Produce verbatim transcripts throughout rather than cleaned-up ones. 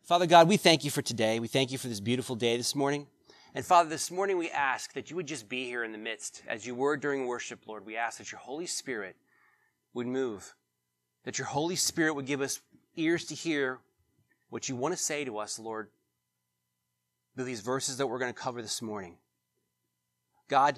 Father God, we thank you for today. We thank you for this beautiful day this morning. And Father, this morning we ask that you would just be here in the midst. As you were during worship, Lord, we ask that your Holy Spirit would move, that your Holy Spirit would give us ears to hear what you want to say to us, Lord, through these verses that we're going to cover this morning. God,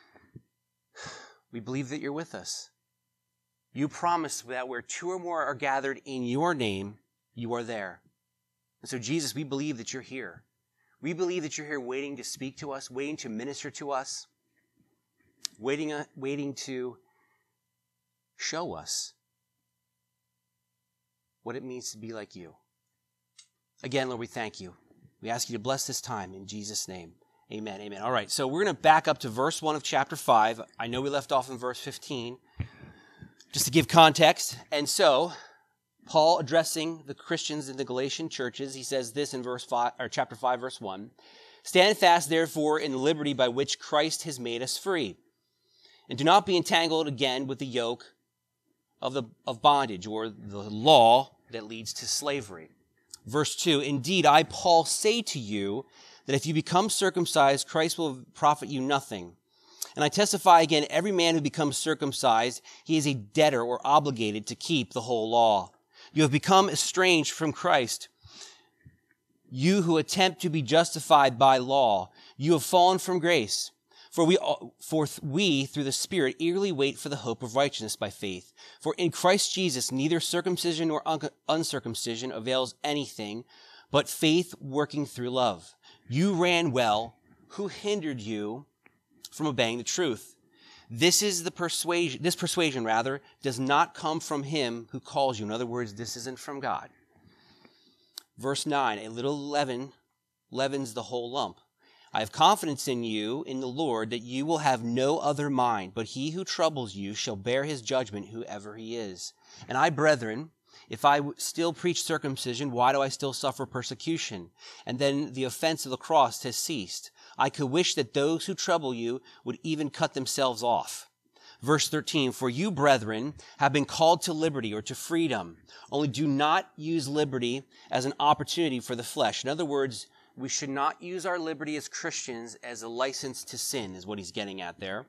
we believe that you're with us. You promised that where two or more are gathered in your name, you are there. And so, Jesus, we believe that you're here. We believe that you're here waiting to speak to us, waiting to minister to us, waiting, uh, waiting to show us what it means to be like you. Again, Lord, we thank you. We ask you to bless this time in Jesus' name. Amen, amen. All right, so we're going to back up to verse one of chapter five. I know we left off in verse fifteen, just to give context. And so, Paul addressing the Christians in the Galatian churches, he says this in verse five, or chapter five, verse one. Stand fast, therefore, in the liberty by which Christ has made us free, and do not be entangled again with the yoke of the of bondage, or the law that leads to slavery. Verse two, indeed, I, Paul, say to you that if you become circumcised, Christ will profit you nothing. And I testify again, every man who becomes circumcised, he is a debtor or obligated to keep the whole law. You have become estranged from Christ. You who attempt to be justified by law, you have fallen from grace. For we, for we, through the Spirit, eagerly wait for the hope of righteousness by faith. For in Christ Jesus, neither circumcision nor uncircumcision avails anything, but faith working through love. You ran well. Who hindered you from obeying the truth? This is the persuasion, this persuasion, rather, does not come from him who calls you. In other words, this isn't from God. Verse nine, a little leaven leavens the whole lump. I have confidence in you, in the Lord, that you will have no other mind, but he who troubles you shall bear his judgment, whoever he is. And I, brethren, if I still preach circumcision, why do I still suffer persecution? And then the offense of the cross has ceased. I could wish that those who trouble you would even cut themselves off. Verse thirteen, for you, brethren, have been called to liberty or to freedom. Only do not use liberty as an opportunity for the flesh. In other words, we should not use our liberty as Christians as a license to sin, is what he's getting at there.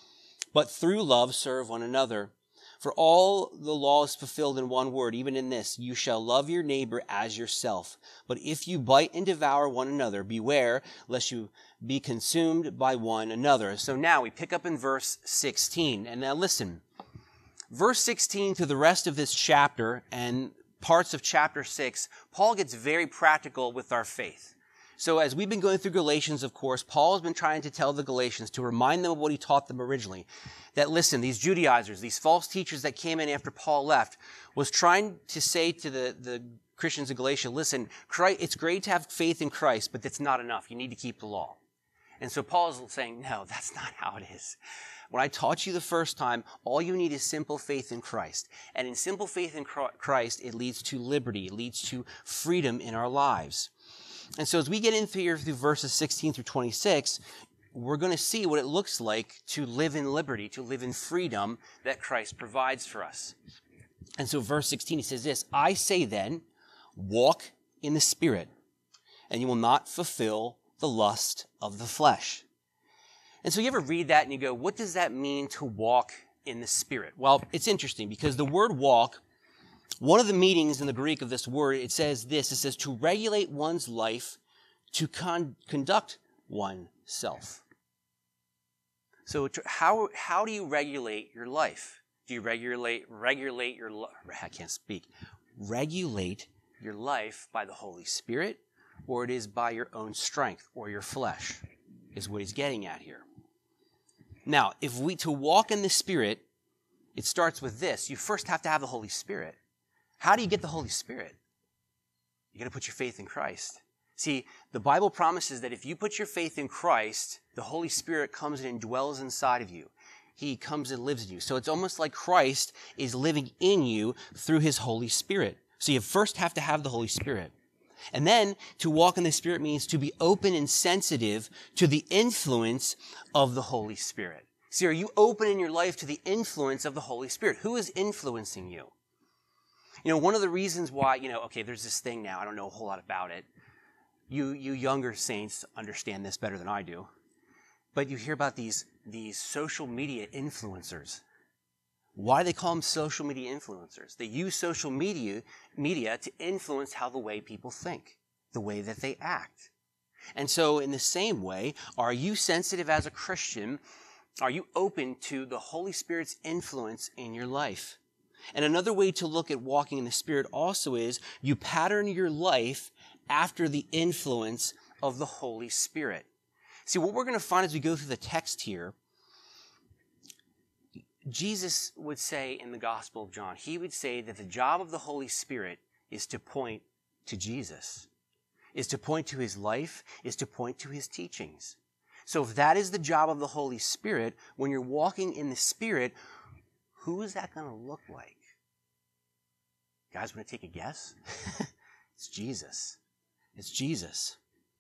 But through love serve one another. For all the law is fulfilled in one word, even in this, you shall love your neighbor as yourself. But if you bite and devour one another, beware lest you be consumed by one another. So now we pick up in verse sixteen. And now listen, verse sixteen to the rest of this chapter and parts of chapter six, Paul gets very practical with our faith. So as we've been going through Galatians, of course, Paul has been trying to tell the Galatians to remind them of what he taught them originally. That, listen, these Judaizers, these false teachers that came in after Paul left, was trying to say to the, the Christians in Galatia, listen, Christ, it's great to have faith in Christ, but that's not enough. You need to keep the law. And so Paul is saying, no, that's not how it is. When I taught you the first time, all you need is simple faith in Christ. And in simple faith in Christ, it leads to liberty. It leads to freedom in our lives. And so as we get in here through verses sixteen through twenty-six, we're going to see what it looks like to live in liberty, to live in freedom that Christ provides for us. And so verse sixteen, he says this, I say then, walk in the Spirit, and you will not fulfill the lust of the flesh. And so you ever read that and you go, what does that mean to walk in the Spirit? Well, it's interesting because the word walk, one of the meanings in the Greek of this word, it says this, it says to regulate one's life, to con- conduct oneself. So to, how how do you regulate your life? Do you regulate regulate your li- I can't speak. Regulate your life by the Holy Spirit, or it is by your own strength or your flesh, is what he's getting at here. Now, if we to walk in the Spirit, it starts with this. You first have to have the Holy Spirit. How do you get the Holy Spirit? You got to put your faith in Christ. See, the Bible promises that if you put your faith in Christ, the Holy Spirit comes and dwells inside of you. He comes and lives in you. So it's almost like Christ is living in you through his Holy Spirit. So you first have to have the Holy Spirit. And then to walk in the Spirit means to be open and sensitive to the influence of the Holy Spirit. See, are you open in your life to the influence of the Holy Spirit? Who is influencing you? You know, one of the reasons why, you know, okay, there's this thing now, I don't know a whole lot about it. You you younger saints understand this better than I do. But you hear about these, these social media influencers. Why do they call them social media influencers? They use social media, media to influence how the way people think, the way that they act. And so in the same way, are you sensitive as a Christian? Are you open to the Holy Spirit's influence in your life? And another way to look at walking in the Spirit also is you pattern your life after the influence of the Holy Spirit. See, what we're going to find as we go through the text here, Jesus would say in the Gospel of John, he would say that the job of the Holy Spirit is to point to Jesus, is to point to his life, is to point to his teachings. So if that is the job of the Holy Spirit, when you're walking in the Spirit, who is that going to look like? You guys want to take a guess? It's Jesus. It's Jesus.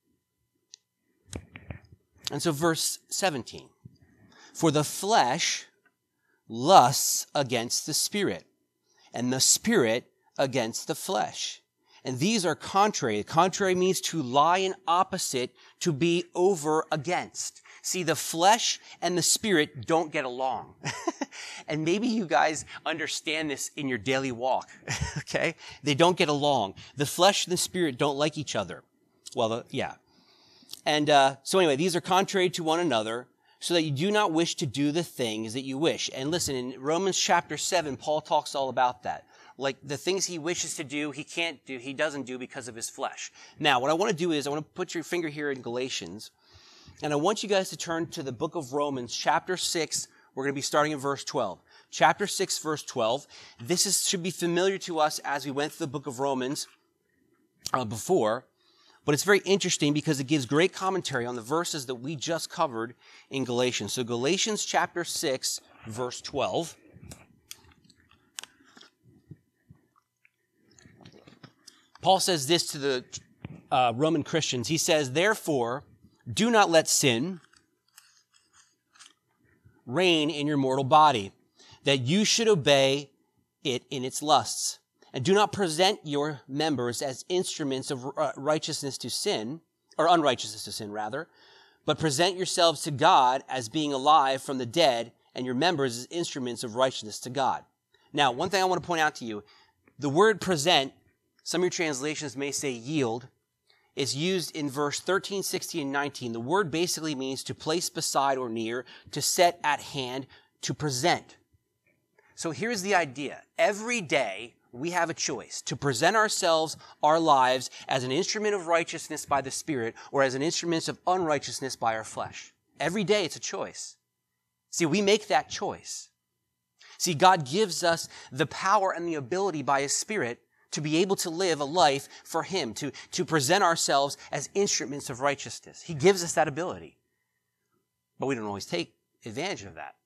And so verse seventeen, for the flesh lusts against the Spirit, and the Spirit against the flesh. And these are contrary. Contrary means to lie in opposite, to be over against. See, the flesh and the Spirit don't get along. And maybe you guys understand this in your daily walk, okay? They don't get along. The flesh and the Spirit don't like each other. Well, the, yeah. And uh, so anyway, these are contrary to one another, so that you do not wish to do the things that you wish. And listen, in Romans chapter seven, Paul talks all about that. Like the things he wishes to do, he can't do, he doesn't do because of his flesh. Now, what I want to do is I want to put your finger here in Galatians, and I want you guys to turn to the book of Romans, chapter six. We're going to be starting in verse twelve. Chapter six, verse twelve. This is, should be familiar to us as we went through the book of Romans uh, before. But it's very interesting because it gives great commentary on the verses that we just covered in Galatians. So Galatians chapter six, verse twelve. Paul says this to the uh, Roman Christians. He says, therefore, do not let sin reign in your mortal body, that you should obey it in its lusts. And do not present your members as instruments of righteousness to sin, or unrighteousness to sin, rather, but present yourselves to God as being alive from the dead, and your members as instruments of righteousness to God. Now, one thing I want to point out to you, the word present, some of your translations may say yield, is used in verse thirteen, sixteen, and nineteen. The word basically means to place beside or near, to set at hand, to present. So here's the idea. Every day, we have a choice to present ourselves, our lives, as an instrument of righteousness by the Spirit or as an instrument of unrighteousness by our flesh. Every day it's a choice. See, we make that choice. See, God gives us the power and the ability by His Spirit to be able to live a life for Him, to, to present ourselves as instruments of righteousness. He gives us that ability. But we don't always take advantage of that.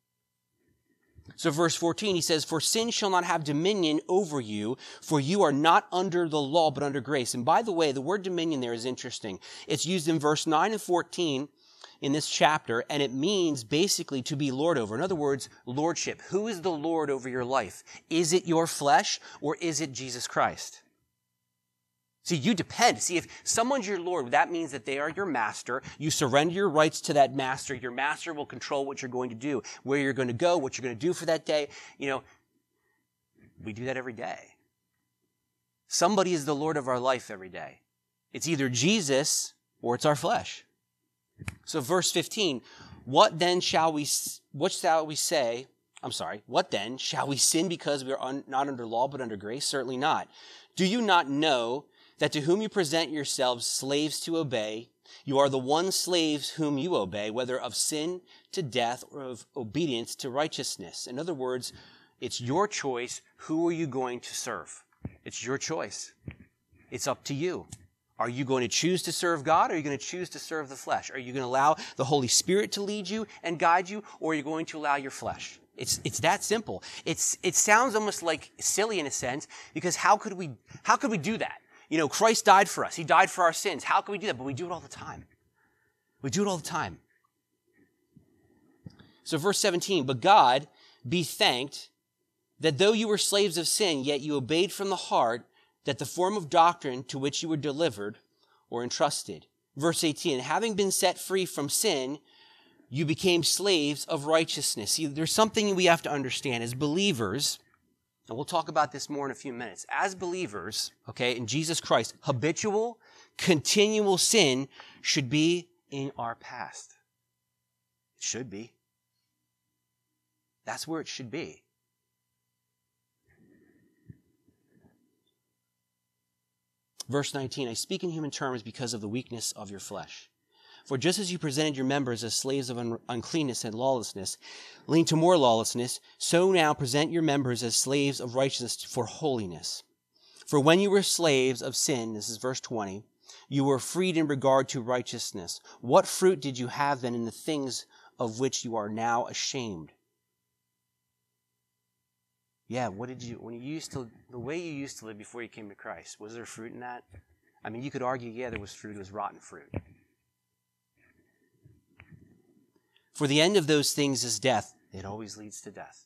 So verse fourteen, he says, for sin shall not have dominion over you, for you are not under the law, but under grace. And by the way, the word dominion there is interesting. It's used in verse nine and fourteen in this chapter, and it means basically to be lord over. In other words, lordship. Who is the Lord over your life? Is it your flesh, or is it Jesus Christ? See, you depend. See, if someone's your Lord, that means that they are your master. You surrender your rights to that master. Your master will control what you're going to do, where you're going to go, what you're going to do for that day. You know, we do that every day. Somebody is the Lord of our life every day. It's either Jesus or it's our flesh. So verse fifteen, what then shall we, what shall we say? I'm sorry, what then? Shall we sin because we are un, not under law but under grace? Certainly not. Do you not know that to whom you present yourselves slaves to obey, you are the one slaves whom you obey, whether of sin to death or of obedience to righteousness? In other words, it's your choice. Who are you going to serve? It's your choice. It's up to you. Are you going to choose to serve God, or are you going to choose to serve the flesh? Are you going to allow the Holy Spirit to lead you and guide you, or are you going to allow your flesh? It's, it's that simple. It's, it sounds almost like silly in a sense, because how could we, how could we do that? You know, Christ died for us. He died for our sins. How can we do that? But we do it all the time. We do it all the time. So verse seventeen, but God be thanked that though you were slaves of sin, yet you obeyed from the heart that the form of doctrine to which you were delivered or entrusted. Verse eighteen, having been set free from sin, you became slaves of righteousness. See, there's something we have to understand as believers, and we'll talk about this more in a few minutes. As believers, okay, in Jesus Christ, habitual, continual sin should be in our past. It should be. That's where it should be. Verse nineteen, I speak in human terms because of the weakness of your flesh. For just as you presented your members as slaves of un- uncleanness and lawlessness, leading to more lawlessness, so now present your members as slaves of righteousness for holiness. For when you were slaves of sin, this is verse twenty, you were freed in regard to righteousness. What fruit did you have then in the things of which you are now ashamed? Yeah, what did you, when you used to, the way you used to live before you came to Christ, was there fruit in that? I mean, you could argue, yeah, there was fruit, it was rotten fruit. For the end of those things is death. It always leads to death.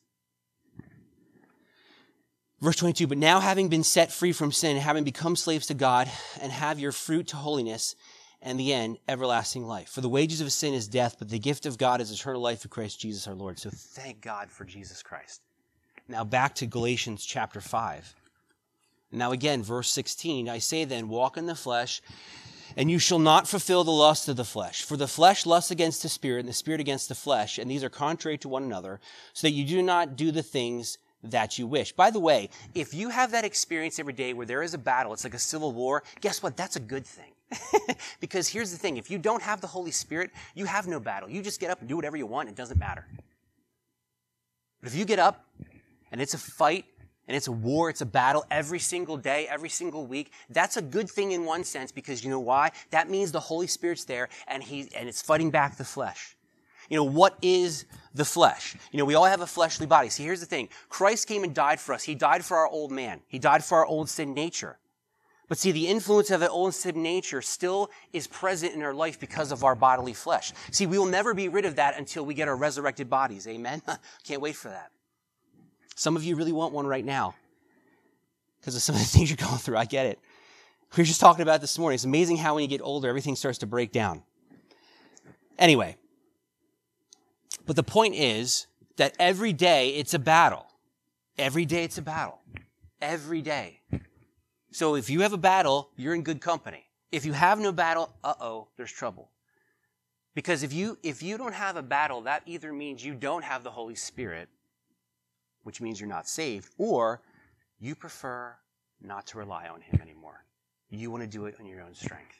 Verse twenty-two, but now having been set free from sin, having become slaves to God, and have your fruit to holiness, and the end, everlasting life. For the wages of sin is death, but the gift of God is eternal life through Christ Jesus our Lord. So thank God for Jesus Christ. Now back to Galatians chapter five. Now again, verse sixteen, I say then, walk in the flesh, and you shall not fulfill the lust of the flesh. For the flesh lusts against the spirit, and the spirit against the flesh, and these are contrary to one another, so that you do not do the things that you wish. By the way, if you have that experience every day where there is a battle, it's like a civil war, guess what? That's a good thing. Because here's the thing, if you don't have the Holy Spirit, you have no battle. You just get up and do whatever you want, it doesn't matter. But if you get up, and it's a fight, and it's a war, it's a battle every single day, every single week. That's a good thing in one sense, because you know why? That means the Holy Spirit's there, and he and it's fighting back the flesh. You know, what is the flesh? You know, we all have a fleshly body. See, here's the thing. Christ came and died for us. He died for our old man. He died for our old sin nature. But see, the influence of that old sin nature still is present in our life because of our bodily flesh. See, we will never be rid of that until we get our resurrected bodies. Amen? Can't wait for that. Some of you really want one right now because of some of the things you're going through. I get it. We were just talking about it this morning. It's amazing how when you get older, everything starts to break down. Anyway, but the point is that every day it's a battle. Every day it's a battle. Every day. So if you have a battle, you're in good company. If you have no battle, uh-oh, there's trouble. Because if you if you don't have a battle, that either means you don't have the Holy Spirit, which means you're not saved, or you prefer not to rely on him anymore. You want to do it on your own strength.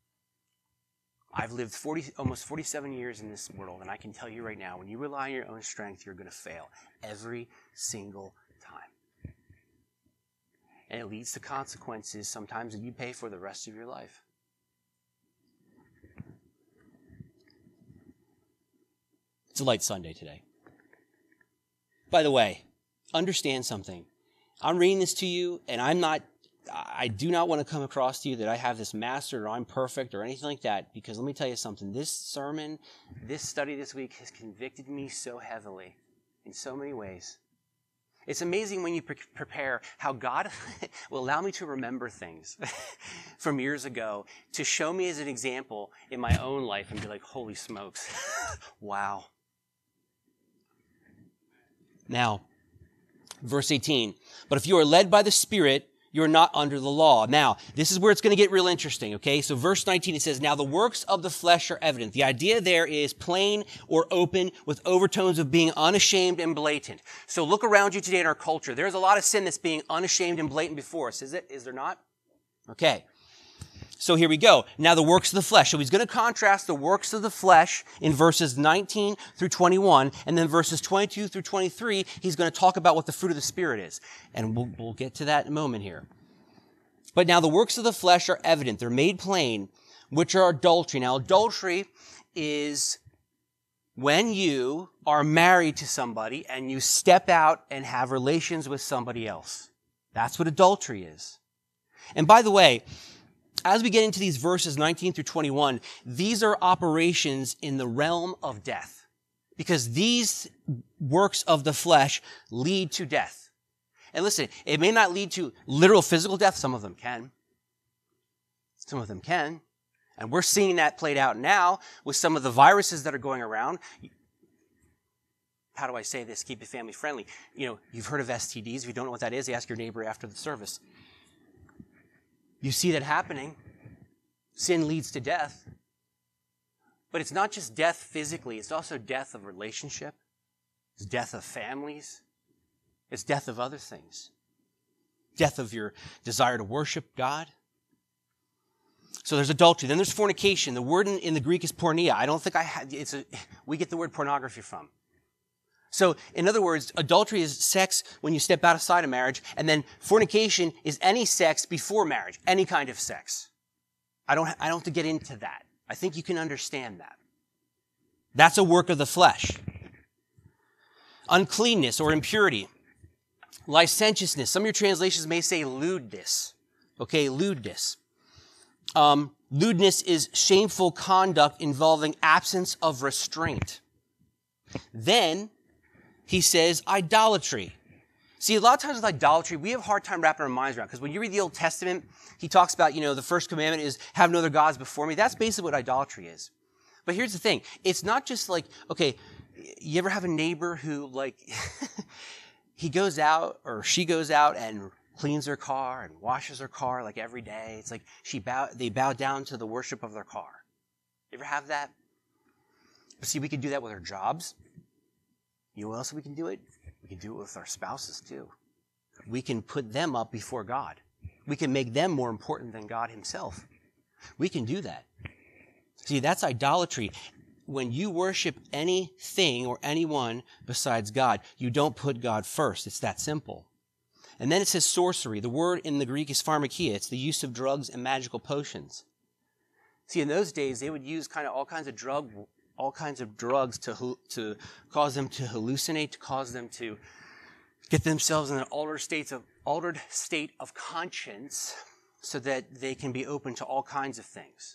I've lived forty, almost forty-seven years in this world, and I can tell you right now, when you rely on your own strength, you're going to fail every single time. And it leads to consequences sometimes that you pay for the rest of your life. It's a light Sunday today. By the way, understand something. I'm reading this to you, and I'm not, I do not want to come across to you that I have this mastered or I'm perfect or anything like that, because let me tell you something. This sermon, this study this week has convicted me so heavily in so many ways. It's amazing when you pre- prepare how God will allow me to remember things from years ago to show me as an example in my own life and be like, holy smokes, wow. Now, verse eighteen, but if you are led by the Spirit, you are not under the law. Now, this is where it's going to get real interesting, okay? So verse nineteen, it says, now the works of the flesh are evident. The idea there is plain or open with overtones of being unashamed and blatant. So look around you today in our culture. There's a lot of sin that's being unashamed and blatant before us, is it? Is there not? Okay. So here we go. Now the works of the flesh. So he's going to contrast the works of the flesh in verses nineteen through twenty-one, and then verses twenty-two through twenty-three, he's going to talk about what the fruit of the Spirit is. And we'll, we'll get to that in a moment here. But now the works of the flesh are evident. They're made plain, which are adultery. Now adultery is when you are married to somebody and you step out and have relations with somebody else. That's what adultery is. And by the way, as we get into these verses nineteen through twenty-one, these are operations in the realm of death, because these works of the flesh lead to death. And listen, it may not lead to literal physical death. Some of them can. Some of them can. And we're seeing that played out now with some of the viruses that are going around. How do I say this? Keep it family friendly. You know, you've heard of S T Ds. If you don't know what that is, ask your neighbor after the service. You see that happening. Sin leads to death. But it's not just death physically. It's also death of relationship. It's death of families. It's death of other things. Death of your desire to worship God. So there's adultery. Then there's fornication. The word in, in the Greek is porneia. I don't think I had, it's a, we get the word pornography from. So, in other words, adultery is sex when you step outside of marriage, and then fornication is any sex before marriage, any kind of sex. I don't, I don't have to get into that. I think you can understand that. That's a work of the flesh. Uncleanness or impurity. Licentiousness. Some of your translations may say lewdness. Okay, lewdness. Um, lewdness is shameful conduct involving absence of restraint. Then, he says idolatry. See, a lot of times with idolatry, we have a hard time wrapping our minds around, because when you read the Old Testament, he talks about, you know, the first commandment is have no other gods before me. That's basically what idolatry is. But here's the thing. It's not just like, okay, you ever have a neighbor who, like, he goes out or she goes out and cleans their car and washes their car like every day. It's like she bow, they bow down to the worship of their car. You ever have that? But see, we can do that with our jobs. You know what else we can do it? We can do it with our spouses too. We can put them up before God. We can make them more important than God himself. We can do that. See, that's idolatry. When you worship anything or anyone besides God, you don't put God first. It's that simple. And then it says sorcery. The word in the Greek is pharmakia. It's the use of drugs and magical potions. See, in those days, they would use kind of all kinds of drug all kinds of drugs to to cause them to hallucinate, to cause them to get themselves in an altered state of altered state of conscience, so that they can be open to all kinds of things.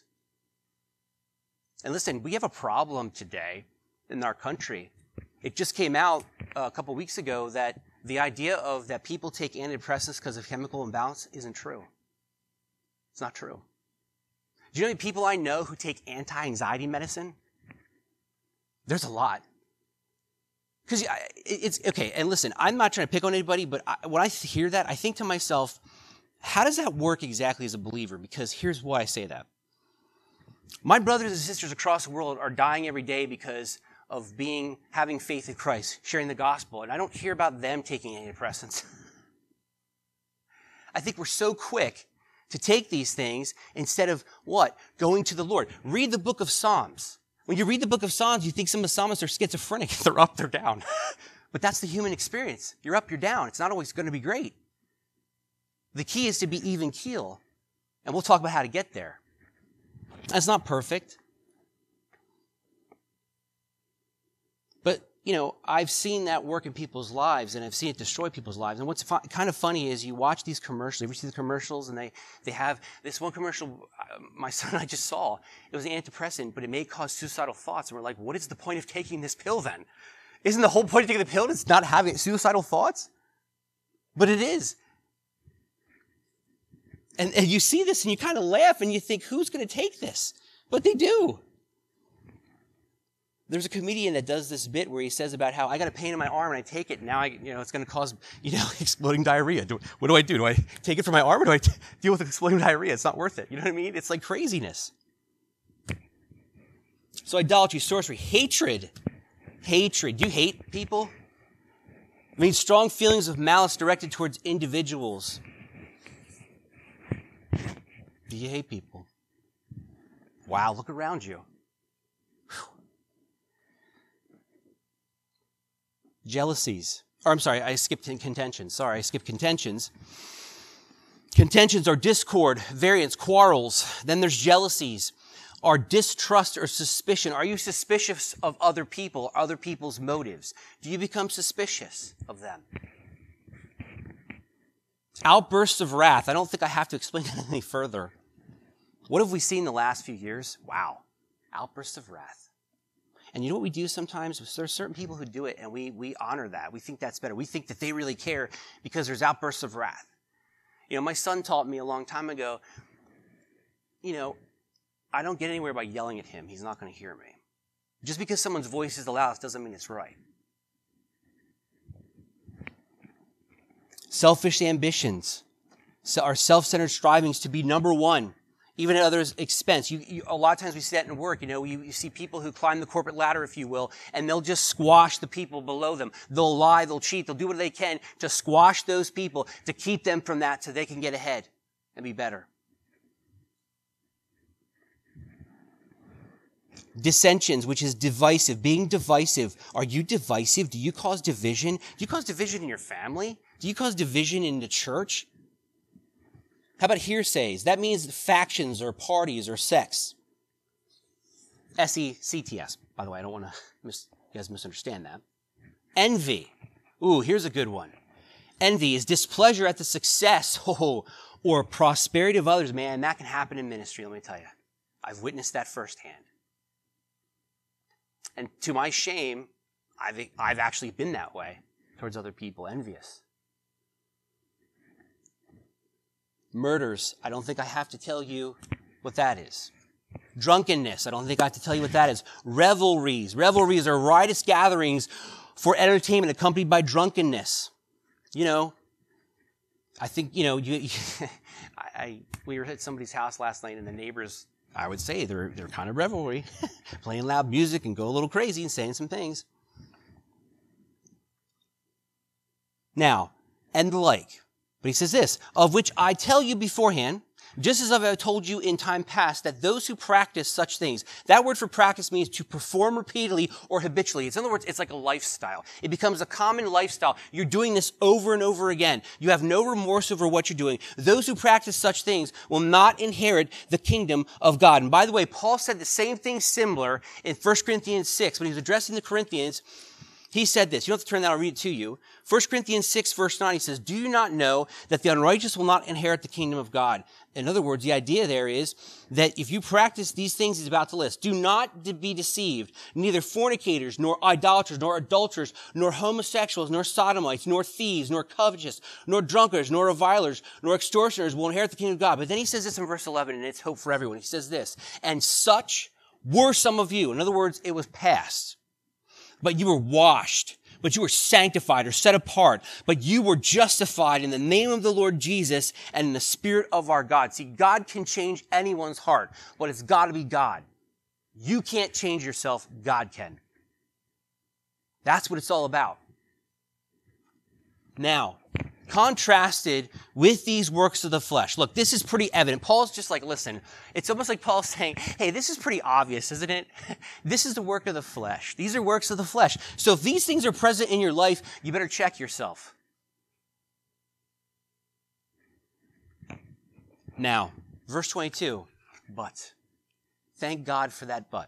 And listen, we have a problem today in our country. It just came out a couple weeks ago that the idea of that people take antidepressants because of chemical imbalance isn't true. It's not true. Do you know any people I know who take anti-anxiety medicine? There's a lot. Because it's, okay, and listen, I'm not trying to pick on anybody, but I, when I hear that, I think to myself, how does that work exactly as a believer? Because here's why I say that. My brothers and sisters across the world are dying every day because of being, having faith in Christ, sharing the gospel, and I don't hear about them taking antidepressants. I think we're so quick to take these things instead of what? Going to the Lord. Read the book of Psalms. When you read the book of Psalms, you think some of the psalmists are schizophrenic. They're up, they're down. But that's the human experience. You're up, you're down. It's not always going to be great. The key is to be even keel. And we'll talk about how to get there. That's not perfect. But, you know, I've seen that work in people's lives, and I've seen it destroy people's lives. And what's fu- kind of funny is you watch these commercials. You ever see the commercials? And they, they have this one commercial uh, my son and I just saw. It was an antidepressant, but it may cause suicidal thoughts. And we're like, what is the point of taking this pill then? Isn't the whole point of taking the pill is not having suicidal thoughts? But it is. And, and you see this and you kind of laugh and you think, who's going to take this? But they do. There's a comedian that does this bit where he says about how I got a pain in my arm and I take it and now I, you know, it's going to cause, you know, exploding diarrhea. Do, what do I do? Do I take it for my arm or do I t- deal with exploding diarrhea? It's not worth it. You know what I mean? It's like craziness. So idolatry, sorcery, hatred. Hatred. Do you hate people? I mean, strong feelings of malice directed towards individuals. Do you hate people? Wow, look around you. Jealousies. Or I'm sorry, I skipped contentions. Sorry, I skipped contentions. Contentions are discord, variance, quarrels. Then there's jealousies, are distrust or suspicion. Are you suspicious of other people, other people's motives? Do you become suspicious of them? Outbursts of wrath. I don't think I have to explain that any further. What have we seen the last few years? Wow. Outbursts of wrath. And you know what we do sometimes? There are certain people who do it, and we we honor that. We think that's better. We think that they really care because there's outbursts of wrath. You know, my son taught me a long time ago, you know, I don't get anywhere by yelling at him. He's not going to hear me. Just because someone's voice is the loudest doesn't mean it's right. Selfish ambitions, so our self-centered strivings to be number one, even at others' expense. You, you, a lot of times we see that in work. You know, you, you see people who climb the corporate ladder, if you will, and they'll just squash the people below them. They'll lie, they'll cheat, they'll do what they can to squash those people, to keep them from that so they can get ahead and be better. Dissensions, which is divisive, being divisive. Are you divisive? Do you cause division? Do you cause division in your family? Do you cause division in the church? How about hearsays? That means factions or parties or sects. S E C T S, by the way. I don't want to mis- you guys misunderstand that. Envy. Ooh, here's a good one. Envy is displeasure at the success oh, or prosperity of others. Man, that can happen in ministry, let me tell you. I've witnessed that firsthand. And to my shame, I've, I've actually been that way towards other people, envious. Murders, I don't think I have to tell you what that is. Drunkenness, I don't think I have to tell you what that is. Revelries, revelries are riotous gatherings for entertainment accompanied by drunkenness. You know, I think, you know, you, you I, I, we were at somebody's house last night and the neighbors, I would say they're, they're kind of revelry, playing loud music and go a little crazy and saying some things. Now, and the like. But he says this, of which I tell you beforehand, just as I've told you in time past, that those who practice such things, that word for practice means to perform repeatedly or habitually. It's, in other words, it's like a lifestyle. It becomes a common lifestyle. You're doing this over and over again. You have no remorse over what you're doing. Those who practice such things will not inherit the kingdom of God. And by the way, Paul said the same thing similar in First Corinthians six when he was addressing the Corinthians. He said this. You don't have to turn that. I'll read it to you. First Corinthians six, verse nine, he says, do you not know that the unrighteous will not inherit the kingdom of God? In other words, the idea there is that if you practice these things he's about to list, do not be deceived. Neither fornicators, nor idolaters, nor adulterers, nor homosexuals, nor sodomites, nor thieves, nor covetous, nor drunkards, nor revilers, nor extortioners will inherit the kingdom of God. But then he says this in verse eleven, and it's hope for everyone. He says this, and such were some of you. In other words, it was past. But you were washed, but you were sanctified or set apart, but you were justified in the name of the Lord Jesus and in the Spirit of our God. See, God can change anyone's heart, but it's got to be God. You can't change yourself, God can. That's what it's all about. Now, contrasted with these works of the flesh. Look, this is pretty evident. Paul's just like, listen, it's almost like Paul's saying, hey, this is pretty obvious, isn't it? This is the work of the flesh. These are works of the flesh. So if these things are present in your life, you better check yourself. Now, verse twenty-two, but. Thank God for that but.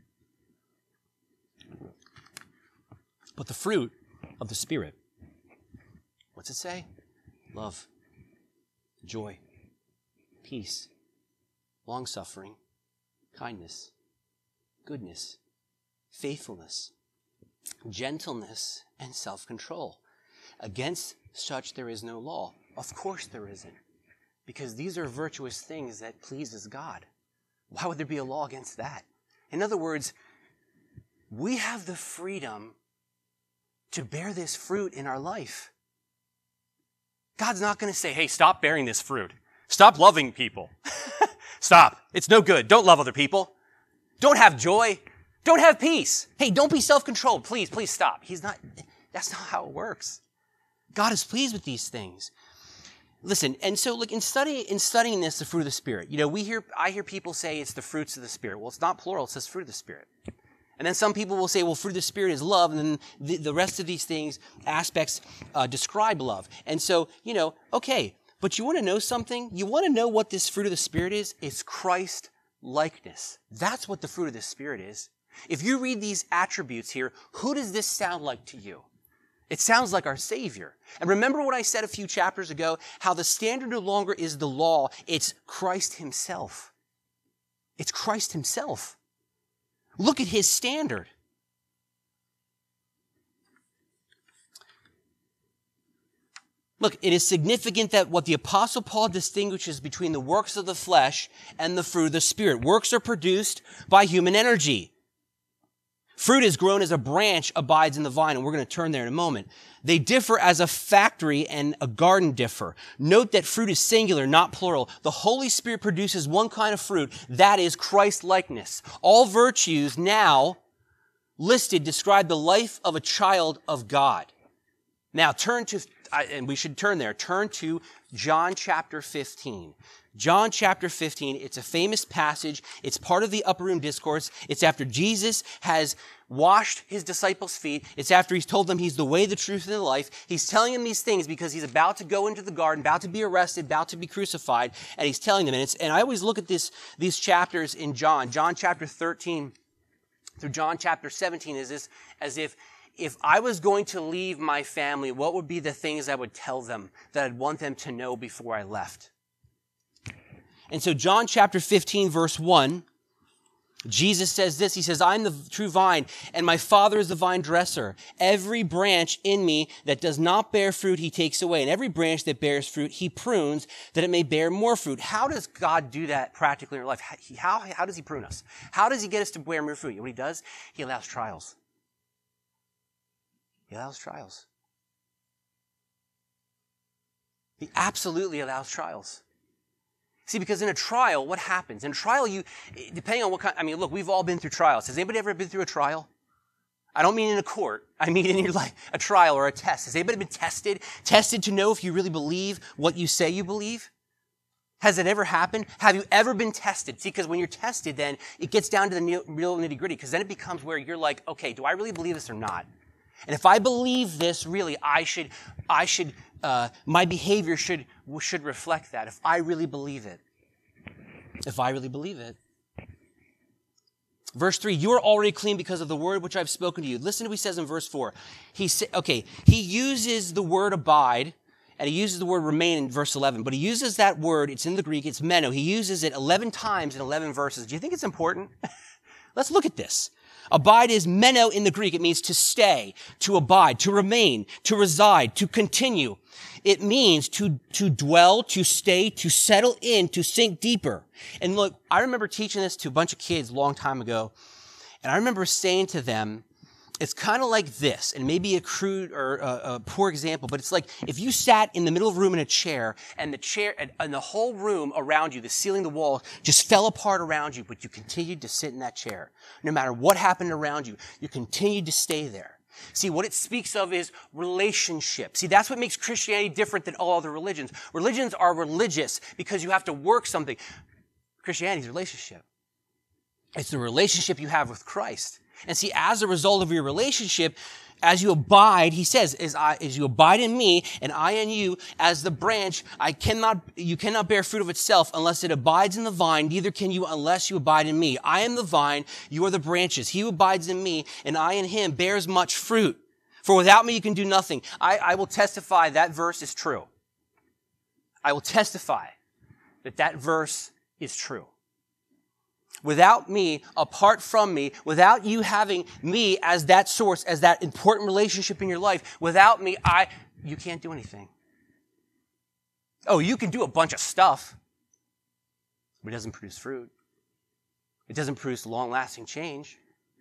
But the fruit of the Spirit. What's it say? Love, joy, peace, long-suffering, kindness, goodness, faithfulness, gentleness, and self-control. Against such there is no law. Of course there isn't. Because these are virtuous things that pleases God. Why would there be a law against that? In other words, we have the freedom to bear this fruit in our life. God's not going to say, hey, stop bearing this fruit. Stop loving people. Stop. It's no good. Don't love other people. Don't have joy. Don't have peace. Hey, don't be self-controlled. Please, please stop. He's not, that's not how it works. God is pleased with these things. Listen, and so look, in study, in studying this, the fruit of the Spirit, you know, we hear, I hear people say it's the fruits of the Spirit. Well, it's not plural. It says fruit of the Spirit. And then some people will say, well, fruit of the Spirit is love, and then the, the rest of these things, aspects, uh, describe love. And so, you know, okay, but you want to know something? You want to know what this fruit of the Spirit is? It's Christ likeness. That's what the fruit of the Spirit is. If you read these attributes here, who does this sound like to you? It sounds like our Savior. And remember what I said a few chapters ago, how the standard no longer is the law, it's Christ himself. It's Christ himself. Look at his standard. Look, it is significant that what the Apostle Paul distinguishes between the works of the flesh and the fruit of the Spirit. Works are produced by human energy. Fruit is grown as a branch abides in the vine, and we're going to turn there in a moment. They differ as a factory and a garden differ. Note that fruit is singular, not plural. The Holy Spirit produces one kind of fruit, that is Christ-likeness. All virtues now listed describe the life of a child of God. Now turn to, and we should turn there, turn to John chapter fifteen. John chapter fifteen, it's a famous passage. It's part of the upper room discourse. It's after Jesus has washed his disciples' feet. It's after he's told them he's the way, the truth, and the life. He's telling them these things because he's about to go into the garden, about to be arrested, about to be crucified, and he's telling them. And, it's, and I always look at this, these chapters in John, John chapter thirteen through John chapter seventeen, is this as if if I was going to leave my family, what would be the things I would tell them that I'd want them to know before I left? And so John chapter fifteen, verse one, Jesus says this. He says, I'm the true vine, and my Father is the vine dresser. Every branch in me that does not bear fruit, he takes away. And every branch that bears fruit, he prunes, that it may bear more fruit. How does God do that practically in our life? How, how, how does he prune us? How does he get us to bear more fruit? You know what he does? He allows trials. He allows trials. He absolutely allows trials. See, because in a trial, what happens? In a trial, you, depending on what kind, I mean, look, we've all been through trials. Has anybody ever been through a trial? I don't mean in a court. I mean in your life, a trial or a test. Has anybody been tested? Tested to know if you really believe what you say you believe? Has it ever happened? Have you ever been tested? See, because when you're tested, then it gets down to the real nitty gritty, because then it becomes where you're like, okay, do I really believe this or not? And if I believe this, really, I should, I should, uh, my behavior should, should reflect that. If I really believe it. If I really believe it. Verse three, you are already clean because of the word which I've spoken to you. Listen to what he says in verse four. He sa- okay, he uses the word abide, and he uses the word remain in verse eleven, but he uses that word, it's in the Greek, it's meno. He uses it eleven times in eleven verses. Do you think it's important? Let's look at this. Abide is meno in the Greek. It means to stay, to abide, to remain, to reside, to continue. It means to, to dwell, to stay, to settle in, to sink deeper. And look, I remember teaching this to a bunch of kids a long time ago, and I remember saying to them, it's kind of like this, and maybe a crude or a, a poor example, but it's like if you sat in the middle of a room in a chair, and the chair and, and the whole room around you, the ceiling, the wall, just fell apart around you, but you continued to sit in that chair. No matter what happened around you, you continued to stay there. See, what it speaks of is relationship. See, that's what makes Christianity different than all other religions. Religions are religious because you have to work something. Christianity is a relationship. It's the relationship you have with Christ. And see, as a result of your relationship, as you abide, he says, as, I, as you abide in me and I in you, as the branch, I cannot, you cannot bear fruit of itself unless it abides in the vine. Neither can you unless you abide in me. I am the vine, you are the branches. He who abides in me and I in him bears much fruit. For without me you can do nothing. I, I will testify that verse is true. I will testify that that verse is true. Without me, apart from me, without you having me as that source, as that important relationship in your life, without me, I, you can't do anything. Oh, you can do a bunch of stuff, but it doesn't produce fruit. It doesn't produce long-lasting change.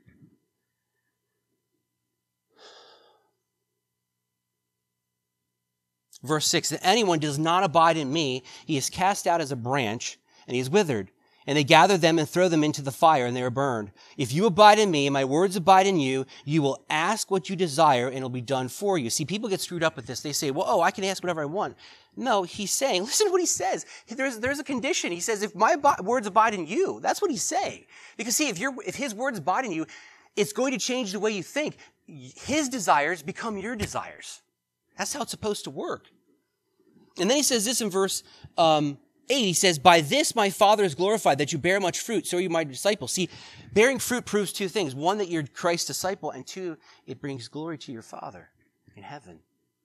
Verse six, that anyone does not abide in me, he is cast out as a branch, and he is withered. And they gather them and throw them into the fire, and they are burned. If you abide in me, and my words abide in you, you will ask what you desire, and it will be done for you. See, people get screwed up with this. They say, well, oh, I can ask whatever I want. No, he's saying, listen to what he says. There's, there's a condition. He says, if my ab- words abide in you, that's what he's saying. Because see, if, your if his words abide in you, it's going to change the way you think. His desires become your desires. That's how it's supposed to work. And then he says this in verse um, eight, he says, by this my Father is glorified, that you bear much fruit, so are you my disciples. See, bearing fruit proves two things. One, that you're Christ's disciple, and two, it brings glory to your Father in heaven.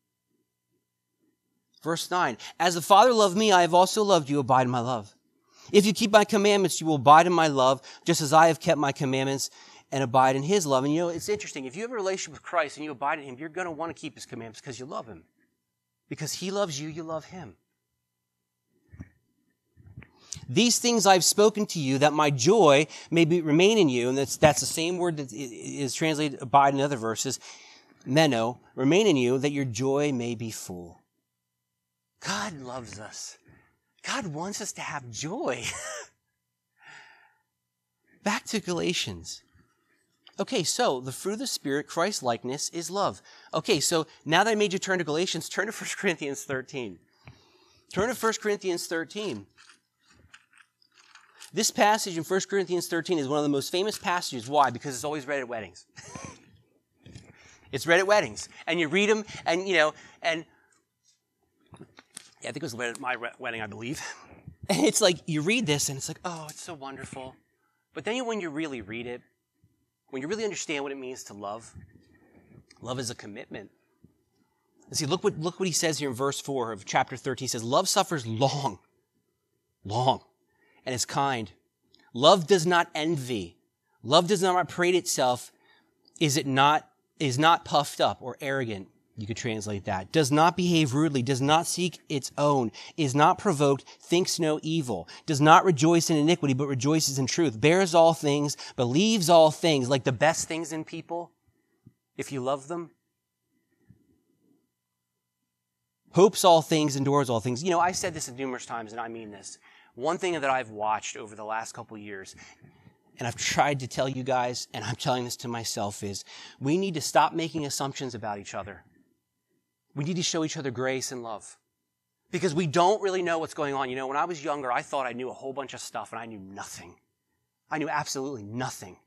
Verse nine, as the Father loved me, I have also loved you, abide in my love. If you keep my commandments, you will abide in my love, just as I have kept my commandments and abide in his love. And you know, it's interesting. If you have a relationship with Christ and you abide in him, you're going to want to keep his commandments because you love him. Because he loves you, you love him. These things I've spoken to you, that my joy may be, remain in you. And that's, that's the same word that is translated abide in other verses. Meno, remain in you, that your joy may be full. God loves us. God wants us to have joy. Back to Galatians. Okay, so the fruit of the Spirit, Christ-likeness, is love. Okay, so now that I made you turn to Galatians, turn to First Corinthians thirteen. Turn to First Corinthians thirteen. This passage in First Corinthians thirteen is one of the most famous passages. Why? Because it's always read at weddings. It's read at weddings. And you read them, and, you know, and yeah, I think it was read at my wedding, I believe. And it's like, you read this, and it's like, oh, it's so wonderful. But then when you really read it, when you really understand what it means to love, love is a commitment. And see, look what, look what he says here in verse four of chapter thirteen. He says, love suffers long, long, and is kind. Love does not envy. Love does not parade itself. Is it not, is not puffed up or arrogant. You could translate that. Does not behave rudely, does not seek its own, is not provoked, thinks no evil, does not rejoice in iniquity, but rejoices in truth, bears all things, believes all things, like the best things in people, if you love them. Hopes all things, endures all things. You know, I've said this numerous times, and I mean this. One thing that I've watched over the last couple of years, and I've tried to tell you guys, and I'm telling this to myself, is we need to stop making assumptions about each other. We need to show each other grace and love. Because we don't really know what's going on. You know, when I was younger, I thought I knew a whole bunch of stuff, and I knew nothing. I knew absolutely nothing.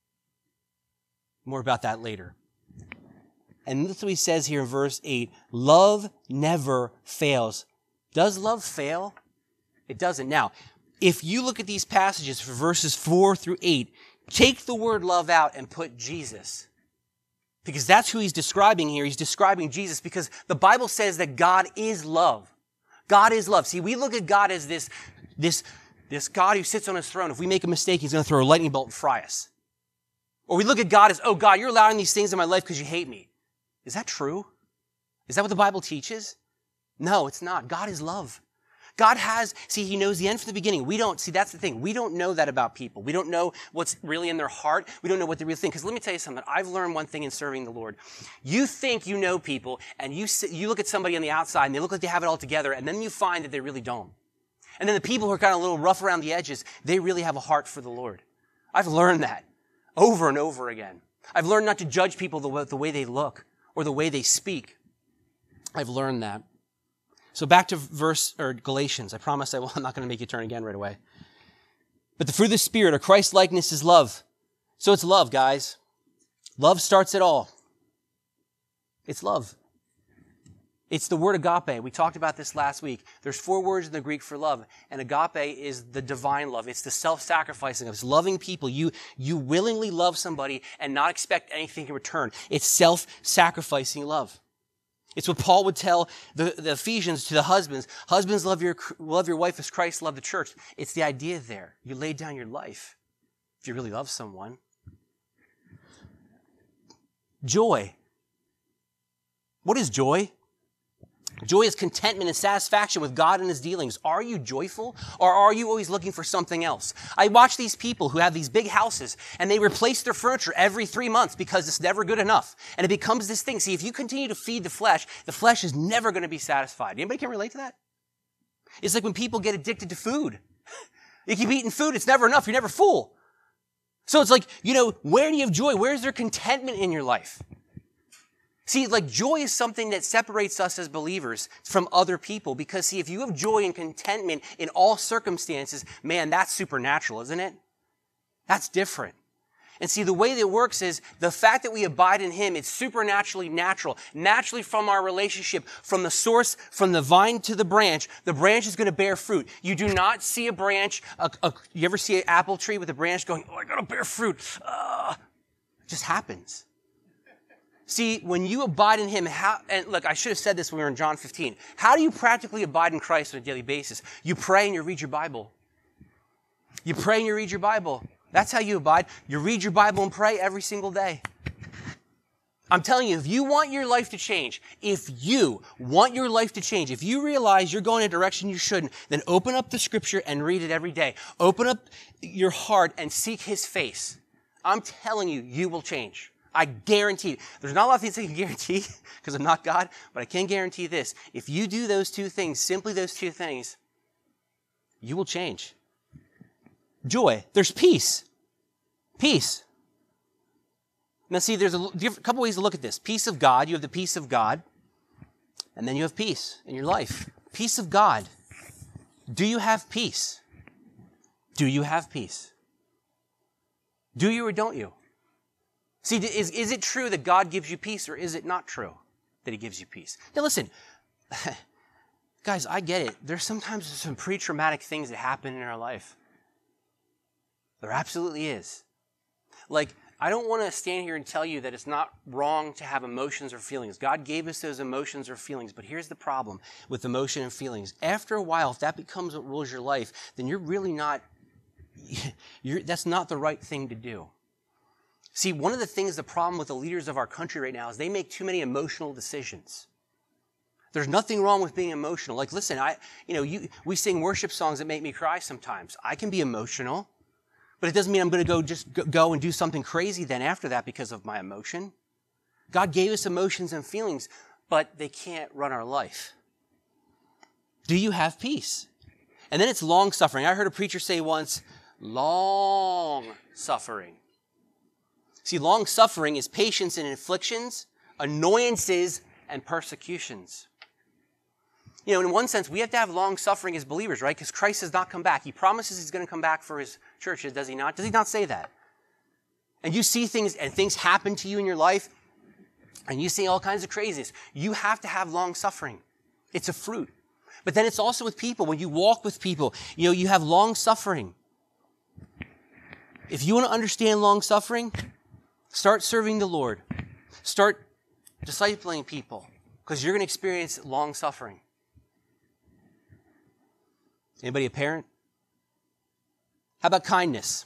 More about that later. And this is what he says here in verse eight. Love never fails. Does love fail? It doesn't. Now, if you look at these passages for verses four through eight, take the word love out and put Jesus. Because that's who he's describing here. He's describing Jesus because the Bible says that God is love. God is love. See, we look at God as this, this, this God who sits on his throne. If we make a mistake, he's going to throw a lightning bolt and fry us. Or we look at God as, oh God, you're allowing these things in my life because you hate me. Is that true? Is that what the Bible teaches? No, it's not. God is love. God has, see, he knows the end from the beginning. We don't, see, that's the thing. We don't know that about people. We don't know what's really in their heart. We don't know what they really think. Because let me tell you something. I've learned one thing in serving the Lord. You think you know people, and you you look at somebody on the outside, and they look like they have it all together, and then you find that they really don't. And then the people who are kind of a little rough around the edges, they really have a heart for the Lord. I've learned that over and over again. I've learned not to judge people the way, the way they look or the way they speak. I've learned that. So back to verse, or Galatians. I promise I will, I'm not going to make you turn again right away. But the fruit of the Spirit, or Christ-likeness, is love. So it's love, guys. Love starts it all. It's love. It's the word agape. We talked about this last week. There's four words in the Greek for love, and agape is the divine love. It's the self-sacrificing of it's loving people. You, you willingly love somebody and not expect anything in return. It's self-sacrificing love. It's what Paul would tell the, the Ephesians to the husbands. Husbands, love your, love your wife as Christ loved the church. It's the idea there. You lay down your life if you really love someone. Joy. What is joy? Joy is contentment and satisfaction with God and his dealings. Are you joyful, or are you always looking for something else? I watch these people who have these big houses and they replace their furniture every three months because it's never good enough. And it becomes this thing. See, if you continue to feed the flesh, the flesh is never going to be satisfied. Anybody can relate to that? It's like when people get addicted to food. You keep eating food, it's never enough. You're never full. So it's like, you know, where do you have joy? Where is there contentment in your life? See, like joy is something that separates us as believers from other people because, see, if you have joy and contentment in all circumstances, man, that's supernatural, isn't it? That's different. And see, the way that it works is the fact that we abide in him, it's supernaturally natural. Naturally from our relationship, from the source, from the vine to the branch, the branch is going to bear fruit. You do not see a branch, a, a, you ever see an apple tree with a branch going, oh, I got to bear fruit. Uh, it just happens. See, when you abide in him, how, and look, I should have said this when we were in John fifteen. How do you practically abide in Christ on a daily basis? You pray and you read your Bible. You pray and you read your Bible. That's how you abide. You read your Bible and pray every single day. I'm telling you, if you want your life to change, if you want your life to change, if you realize you're going in a direction you shouldn't, then open up the scripture and read it every day. Open up your heart and seek his face. I'm telling you, you will change. I guarantee it. There's not a lot of things I can guarantee because I'm not God, but I can guarantee this. If you do those two things, simply those two things, you will change. Joy. There's peace. Peace. Now see, there's a couple ways to look at this. Peace of God. You have the peace of God. And then you have peace in your life. Peace of God. Do you have peace? Do you have peace? Do you or don't you? See, is, is it true that God gives you peace, or is it not true that he gives you peace? Now listen, guys, I get it. There's sometimes some pretty traumatic things that happen in our life. There absolutely is. Like, I don't want to stand here and tell you that it's not wrong to have emotions or feelings. God gave us those emotions or feelings, but here's the problem with emotion and feelings. After a while, if that becomes what rules your life, then you're really not, you're, that's not the right thing to do. See, one of the things, the problem with the leaders of our country right now is they make too many emotional decisions. There's nothing wrong with being emotional. Like, listen, I, you know, you, we sing worship songs that make me cry sometimes. I can be emotional. But it doesn't mean I'm going to go just go and do something crazy then after that because of my emotion. God gave us emotions and feelings, but they can't run our life. Do you have peace? And then it's long suffering. I heard a preacher say once, long suffering. See, long suffering is patience in afflictions, annoyances, and persecutions. You know, in one sense, we have to have long suffering as believers, right? Because Christ has not come back. He promises he's going to come back for his church, does he not? Does he not say that? And you see things, and things happen to you in your life, and you see all kinds of craziness. You have to have long suffering. It's a fruit. But then it's also with people. When you walk with people, you know, you have long suffering. If you want to understand long suffering, start serving the Lord. Start discipling people, because you're going to experience long suffering. Anybody a parent? How about kindness?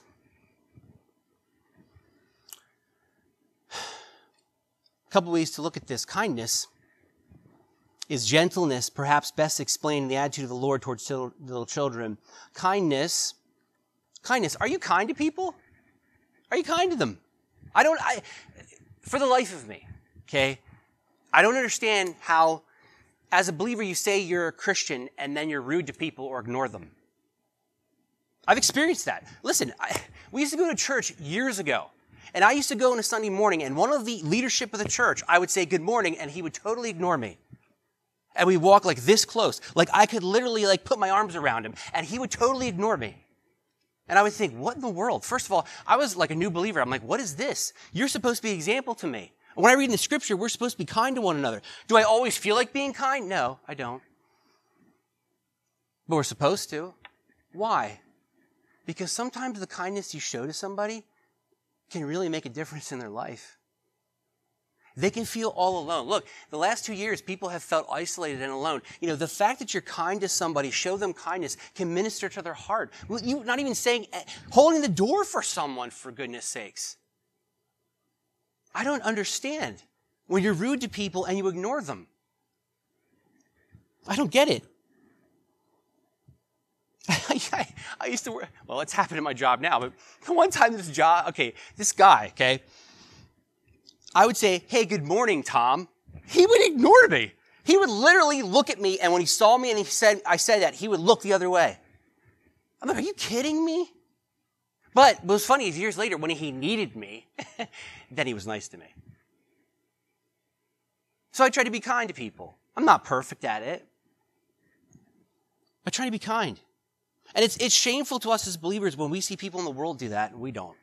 A couple ways to look at this. Kindness is gentleness, perhaps best explained in the attitude of the Lord towards little children. Kindness, kindness. Are you kind to people? Are you kind to them? I don't, I, for the life of me, okay, I don't understand how, as a believer, you say you're a Christian and then you're rude to people or ignore them. I've experienced that. Listen, I, we used to go to church years ago, and I used to go on a Sunday morning, and one of the leadership of the church, I would say good morning, and he would totally ignore me. And we'd walk like this close. Like I could literally like put my arms around him, and he would totally ignore me. And I would think, what in the world? First of all, I was like a new believer. I'm like, what is this? You're supposed to be an example to me. When I read in the scripture, we're supposed to be kind to one another. Do I always feel like being kind? No, I don't. But we're supposed to. Why? Because sometimes the kindness you show to somebody can really make a difference in their life. They can feel all alone. Look, the last two years, people have felt isolated and alone. You know, the fact that you're kind to somebody, show them kindness, can minister to their heart. You're not even saying, holding the door for someone, for goodness sakes. I don't understand when you're rude to people and you ignore them. I don't get it. I, I used to work, well, it's happened in my job now, but one time this job, okay, this guy, okay, I would say, hey, good morning, Tom. He would ignore me. He would literally look at me, and when he saw me and he said, I said that, he would look the other way. I'm like, are you kidding me? But what was funny is years later, when he needed me, then he was nice to me. So I try to be kind to people. I'm not perfect at it. I try to be kind. And it's it's shameful to us as believers when we see people in the world do that and we don't.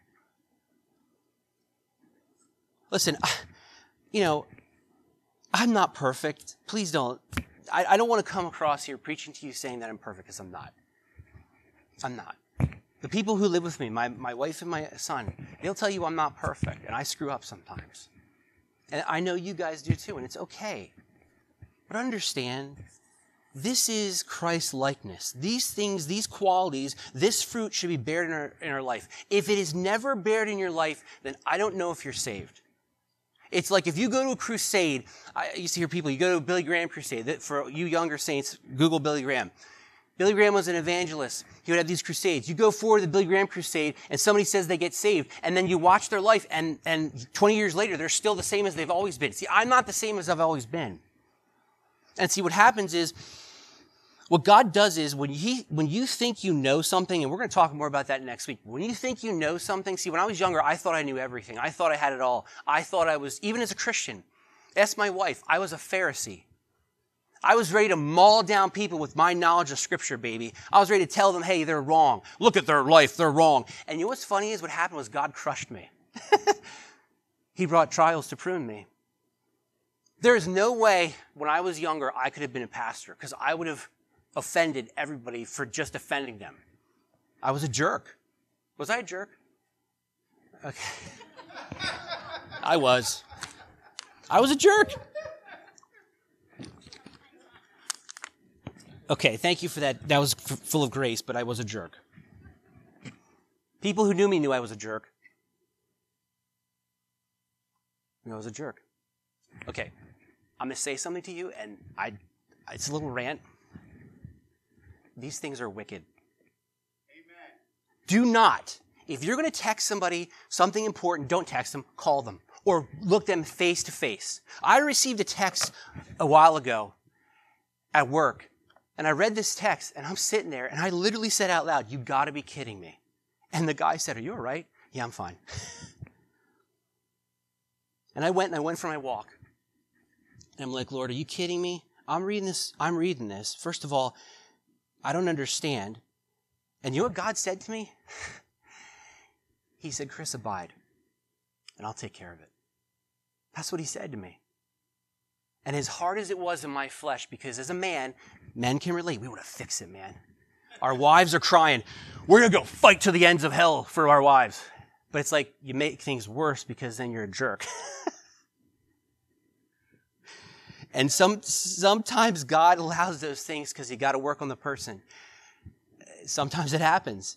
Listen, you know, I'm not perfect. Please don't. I, I don't want to come across here preaching to you saying that I'm perfect, because I'm not. I'm not. The people who live with me, my, my wife and my son, they'll tell you I'm not perfect, and I screw up sometimes. And I know you guys do too, and it's okay. But understand, this is Christ's likeness. These things, these qualities, this fruit should be bared in our, in our life. If it is never bared in your life, then I don't know if you're saved. It's like if you go to a crusade, I used to hear people, you go to a Billy Graham crusade. That for you younger saints, Google Billy Graham. Billy Graham was an evangelist. He would have these crusades. You go forward to the Billy Graham crusade and somebody says they get saved, and then you watch their life, and, and twenty years later, they're still the same as they've always been. See, I'm not the same as I've always been. And see, what happens is, what God does is when he, when you think you know something, and we're going to talk more about that next week. When you think you know something, see, when I was younger, I thought I knew everything. I thought I had it all. I thought I was, even as a Christian, ask my wife, I was a Pharisee. I was ready to maul down people with my knowledge of Scripture, baby. I was ready to tell them, hey, they're wrong. Look at their life, they're wrong. And you know what's funny is what happened was God crushed me. He brought trials to prune me. There is no way when I was younger I could have been a pastor because I would have offended everybody for just offending them. I was a jerk. Was I a jerk? Okay. I was. I was a jerk. Okay, thank you for that. That was f- full of grace, but I was a jerk. People who knew me knew I was a jerk. Knew I was a jerk. Okay, I'm going to say something to you, and I, it's a little rant. These things are wicked. Amen. Do not, if you're going to text somebody something important, don't text them, call them, or look them face to face. I received a text a while ago at work, and I read this text, and I'm sitting there, and I literally said out loud, you got to be kidding me. And the guy said, are you all right? Yeah, I'm fine. And I went, and I went for my walk. And I'm like, Lord, are you kidding me? I'm reading this. I'm reading this. First of all, I don't understand. And you know what God said to me? He said, Chris, abide, and I'll take care of it. That's what he said to me. And as hard as it was in my flesh, because as a man, men can relate. We want to fix it, man. Our wives are crying. We're going to go fight to the ends of hell for our wives. But it's like you make things worse because then you're a jerk. And some sometimes God allows those things because you got to work on the person. Sometimes it happens.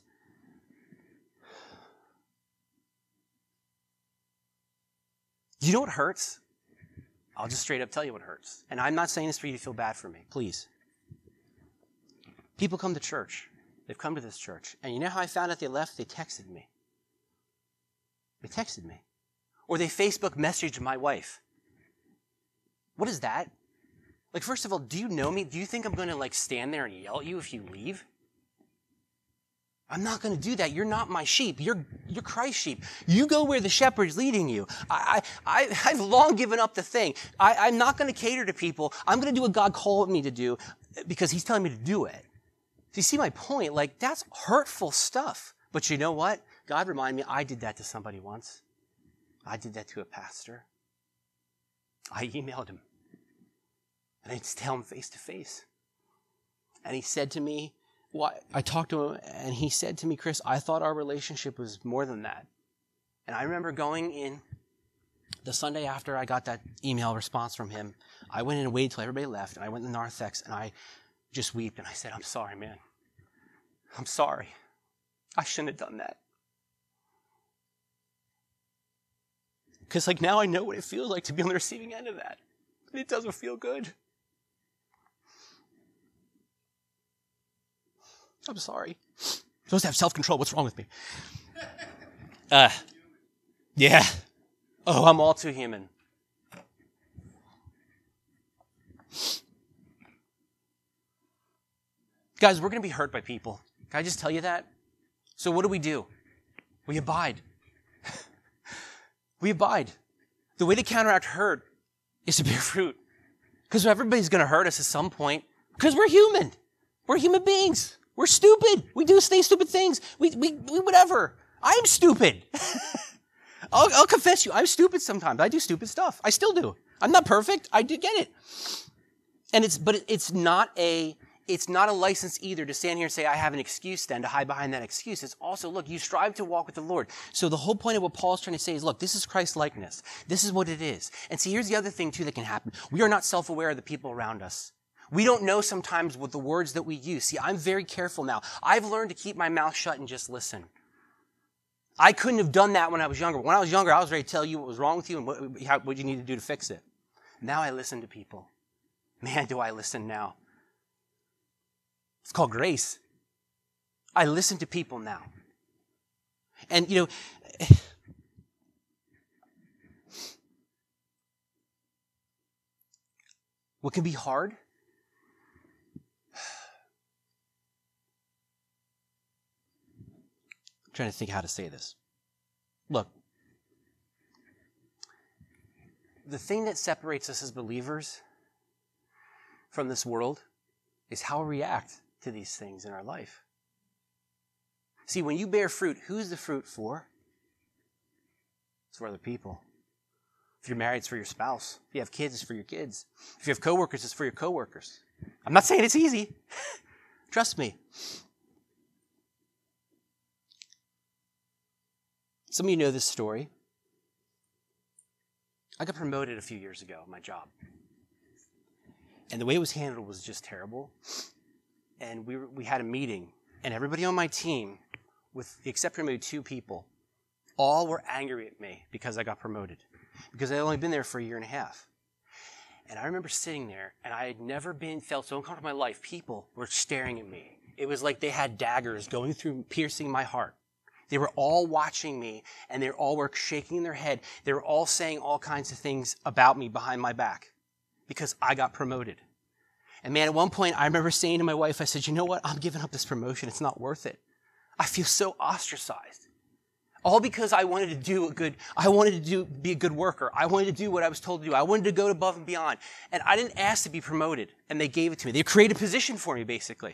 You know what hurts? I'll just straight up tell you what hurts. And I'm not saying this for you to feel bad for me. Please. People come to church. They've come to this church. And you know how I found out they left? They texted me. They texted me. Or they Facebook messaged my wife. What is that? Like, first of all, do you know me? Do you think I'm going to, like, stand there and yell at you if you leave? I'm not going to do that. You're not my sheep. You're you're Christ's sheep. You go where the shepherd's leading you. I, I, I, I've long given up the thing. I, I'm not going to cater to people. I'm going to do what God called me to do because he's telling me to do it. So you see my point? Like, that's hurtful stuff. But you know what? God reminded me, I did that to somebody once. I did that to a pastor. I emailed him. And I just tell him face to face. And he said to me, well, I talked to him, and he said to me, Chris, I thought our relationship was more than that. And I remember going in the Sunday after I got that email response from him. I went in and waited till everybody left, and I went to the narthex, and I just wept, and I said, I'm sorry, man. I'm sorry. I shouldn't have done that. Because, like, now I know what it feels like to be on the receiving end of that. And it doesn't feel good. I'm sorry. I'm supposed to have self-control. What's wrong with me? Uh, yeah. Oh, I'm all too human. Guys, we're going to be hurt by people. Can I just tell you that? So what do we do? We abide. We abide. The way to counteract hurt is to bear fruit. Because everybody's going to hurt us at some point. Because we're human. We're human beings. We're stupid. We do say stupid things. We, we, we whatever. I'm stupid. I'll, I'll confess you. I'm stupid sometimes. I do stupid stuff. I still do. I'm not perfect. I do get it. And it's, but it's not a, it's not a license either to stand here and say, I have an excuse then to hide behind that excuse. It's also, look, you strive to walk with the Lord. So the whole point of what Paul's trying to say is, look, this is Christ's likeness. This is what it is. And see, here's the other thing too that can happen. We are not self-aware of the people around us. We don't know sometimes what the words that we use. See, I'm very careful now. I've learned to keep my mouth shut and just listen. I couldn't have done that when I was younger. When I was younger, I was ready to tell you what was wrong with you and what, how, what you need to do to fix it. Now I listen to people. Man, do I listen now. It's called grace. I listen to people now. And, you know, what can be hard? I'm trying to think how to say this. Look, the thing that separates us as believers from this world is how we react to these things in our life. See, when you bear fruit, who's the fruit for? It's for other people. If you're married, it's for your spouse. If you have kids, it's for your kids. If you have coworkers, it's for your coworkers. I'm not saying it's easy. Trust me. Some of you know this story. I got promoted a few years ago at my job. And the way it was handled was just terrible. And we were, we had a meeting, and everybody on my team, with the exception of maybe two people, all were angry at me because I got promoted. Because I had only been there for a year and a half. And I remember sitting there, and I had never been felt so uncomfortable in my life. People were staring at me. It was like they had daggers going through, piercing my heart. They were all watching me, and they all were shaking their head. They were all saying all kinds of things about me behind my back because I got promoted. And man, at one point, I remember saying to my wife, I said, you know what? I'm giving up this promotion. It's not worth it. I feel so ostracized. All because I wanted to do a good, I wanted to do, be a good worker. I wanted to do what I was told to do. I wanted to go above and beyond. And I didn't ask to be promoted, and they gave it to me. They created a position for me, basically.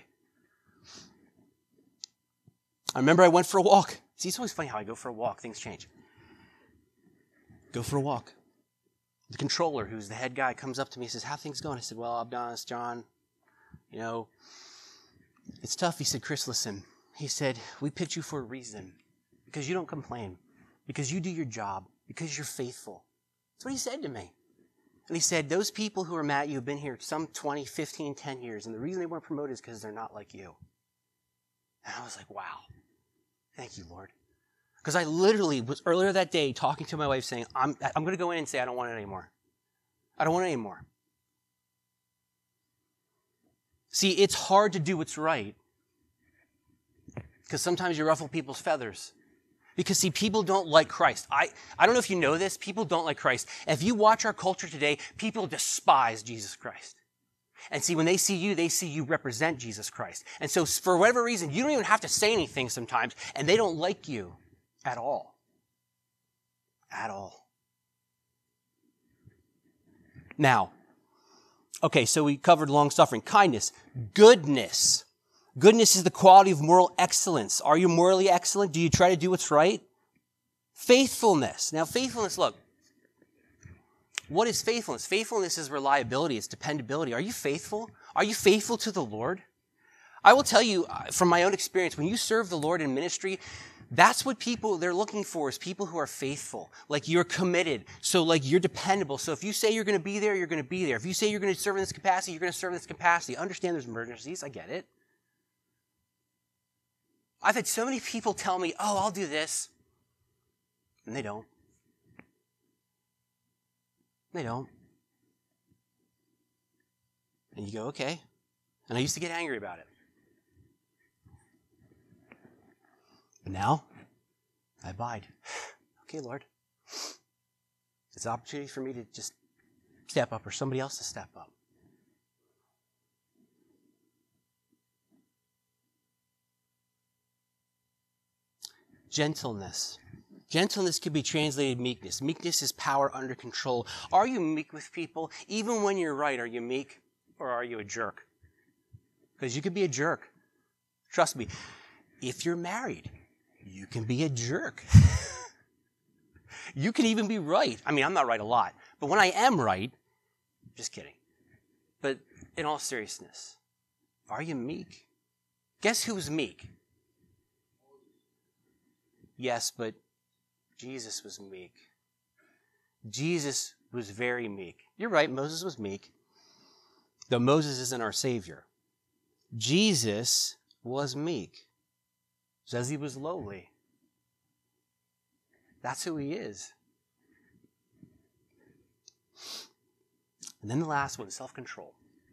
I remember I went for a walk. See, it's always funny how I go for a walk. Things change. Go for a walk. The controller, who's the head guy, comes up to me and says, how are things going? I said, well, I'll be honest, John, you know, it's tough. He said, Chris, listen. He said, we picked you for a reason. Because you don't complain. Because you do your job. Because you're faithful. That's what he said to me. And he said, those people who are mad at you have been here some twenty, fifteen, ten years. And the reason they weren't promoted is because they're not like you. And I was like, wow. Thank you, Lord. Because I literally was earlier that day talking to my wife saying, I'm, I'm going to go in and say, I don't want it anymore. I don't want it anymore. See, it's hard to do what's right. Because sometimes you ruffle people's feathers. Because, see, people don't like Christ. I, I don't know if you know this. People don't like Christ. If you watch our culture today, people despise Jesus Christ. And see, when they see you, they see you represent Jesus Christ. And so for whatever reason, you don't even have to say anything sometimes, and they don't like you at all. At all. Now, okay, so we covered long-suffering. Kindness. Goodness. Goodness is the quality of moral excellence. Are you morally excellent? Do you try to do what's right? Faithfulness. Now, faithfulness, look. What is faithfulness? Faithfulness is reliability. It's dependability. Are you faithful? Are you faithful to the Lord? I will tell you from my own experience, when you serve the Lord in ministry, that's what people, they're looking for, is people who are faithful. Like, you're committed. So, like, you're dependable. So if you say you're going to be there, you're going to be there. If you say you're going to serve in this capacity, you're going to serve in this capacity. Understand there's emergencies. I get it. I've had so many people tell me, oh, I'll do this. And they don't. They don't. And you go, okay. And I used to get angry about it. But now, I abide. Okay, Lord. It's an opportunity for me to just step up, or somebody else to step up. Gentleness. Gentleness could be translated meekness. Meekness is power under control. Are you meek with people? Even when you're right, are you meek, or are you a jerk? Because you could be a jerk. Trust me. If you're married, you can be a jerk. You can even be right. I mean, I'm not right a lot. But when I am right, just kidding. But in all seriousness, are you meek? Guess who's meek? Yes, but Jesus was meek. Jesus was very meek. You're right, Moses was meek. Though Moses isn't our Savior. Jesus was meek. Says he was lowly. That's who he is. And then the last one, self-control.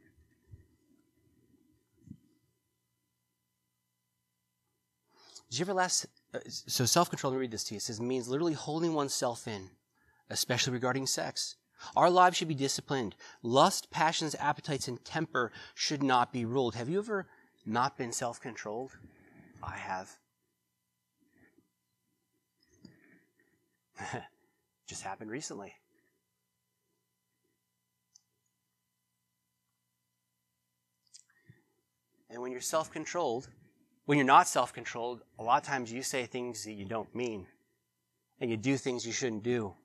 Did you ever last... Uh, so self-control, let me read this to you. It says, means literally holding oneself in, especially regarding sex. Our lives should be disciplined. Lust, passions, appetites, and temper should not be ruled. Have you ever not been self-controlled? I have. Just happened recently. And when you're self-controlled, when you're not self-controlled, a lot of times you say things that you don't mean. And you do things you shouldn't do.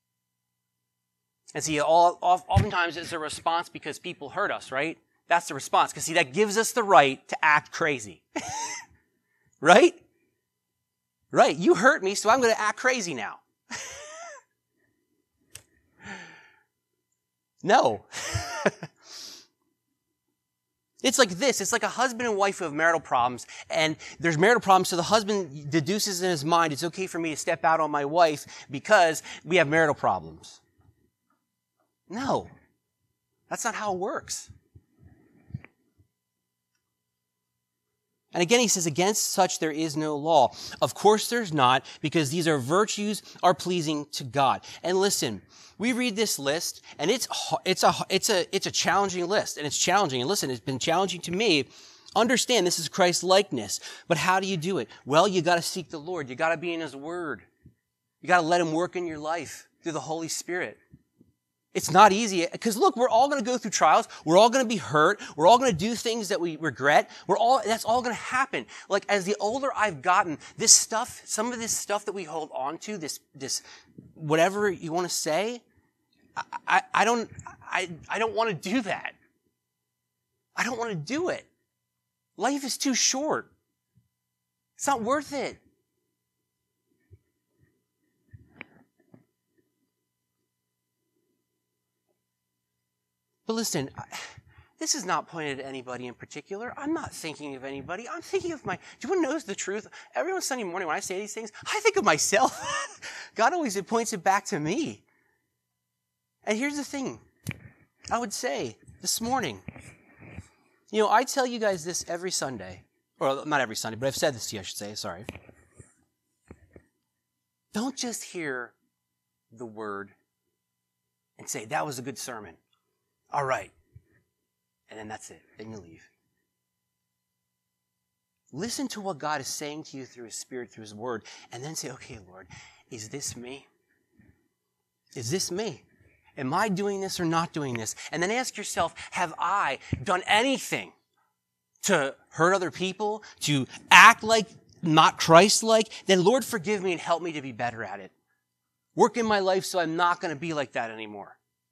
And see, all, oftentimes it's a response because people hurt us, right? That's the response. Because see, that gives us the right to act crazy. Right? Right. You hurt me, so I'm going to act crazy now. No. It's like this. It's like a husband and wife who have marital problems, and there's marital problems, so the husband deduces in his mind, it's okay for me to step out on my wife because we have marital problems. No. That's not how it works. And again, he says, against such there is no law. Of course there's not, because these are virtues are pleasing to God. And listen, we read this list, and it's it's a it's a it's a challenging list, and it's challenging. And listen, it's been challenging to me. Understand this is Christ's likeness, but how do you do it? Well, you got to seek the Lord. You got to be in His Word. You got to let Him work in your life through the Holy Spirit. It's not easy, because look, we're all going to go through trials. We're all going to be hurt. We're all going to do things that we regret. We're all, that's all going to happen. Like, as the older I've gotten, this stuff, some of this stuff that we hold on to, this, this, whatever you want to say, I, I, I don't, I, I don't want to do that. I don't want to do it. Life is too short. It's not worth it. But listen, this is not pointed at anybody in particular. I'm not thinking of anybody. I'm thinking of my... Do you want to know the truth? Every one Sunday morning when I say these things, I think of myself. God always it points it back to me. And here's the thing. I would say this morning, you know, I tell you guys this every Sunday. Or not every Sunday, but I've said this to you, I should say. Sorry. Don't just hear the word and say, that was a good sermon. All right. And then that's it. Then you leave. Listen to what God is saying to you through His Spirit, through His Word, and then say, okay, Lord, is this me? Is this me? Am I doing this or not doing this? And then ask yourself, have I done anything to hurt other people, to act like not Christ-like? Then Lord, forgive me and help me to be better at it. Work in my life so I'm not going to be like that anymore.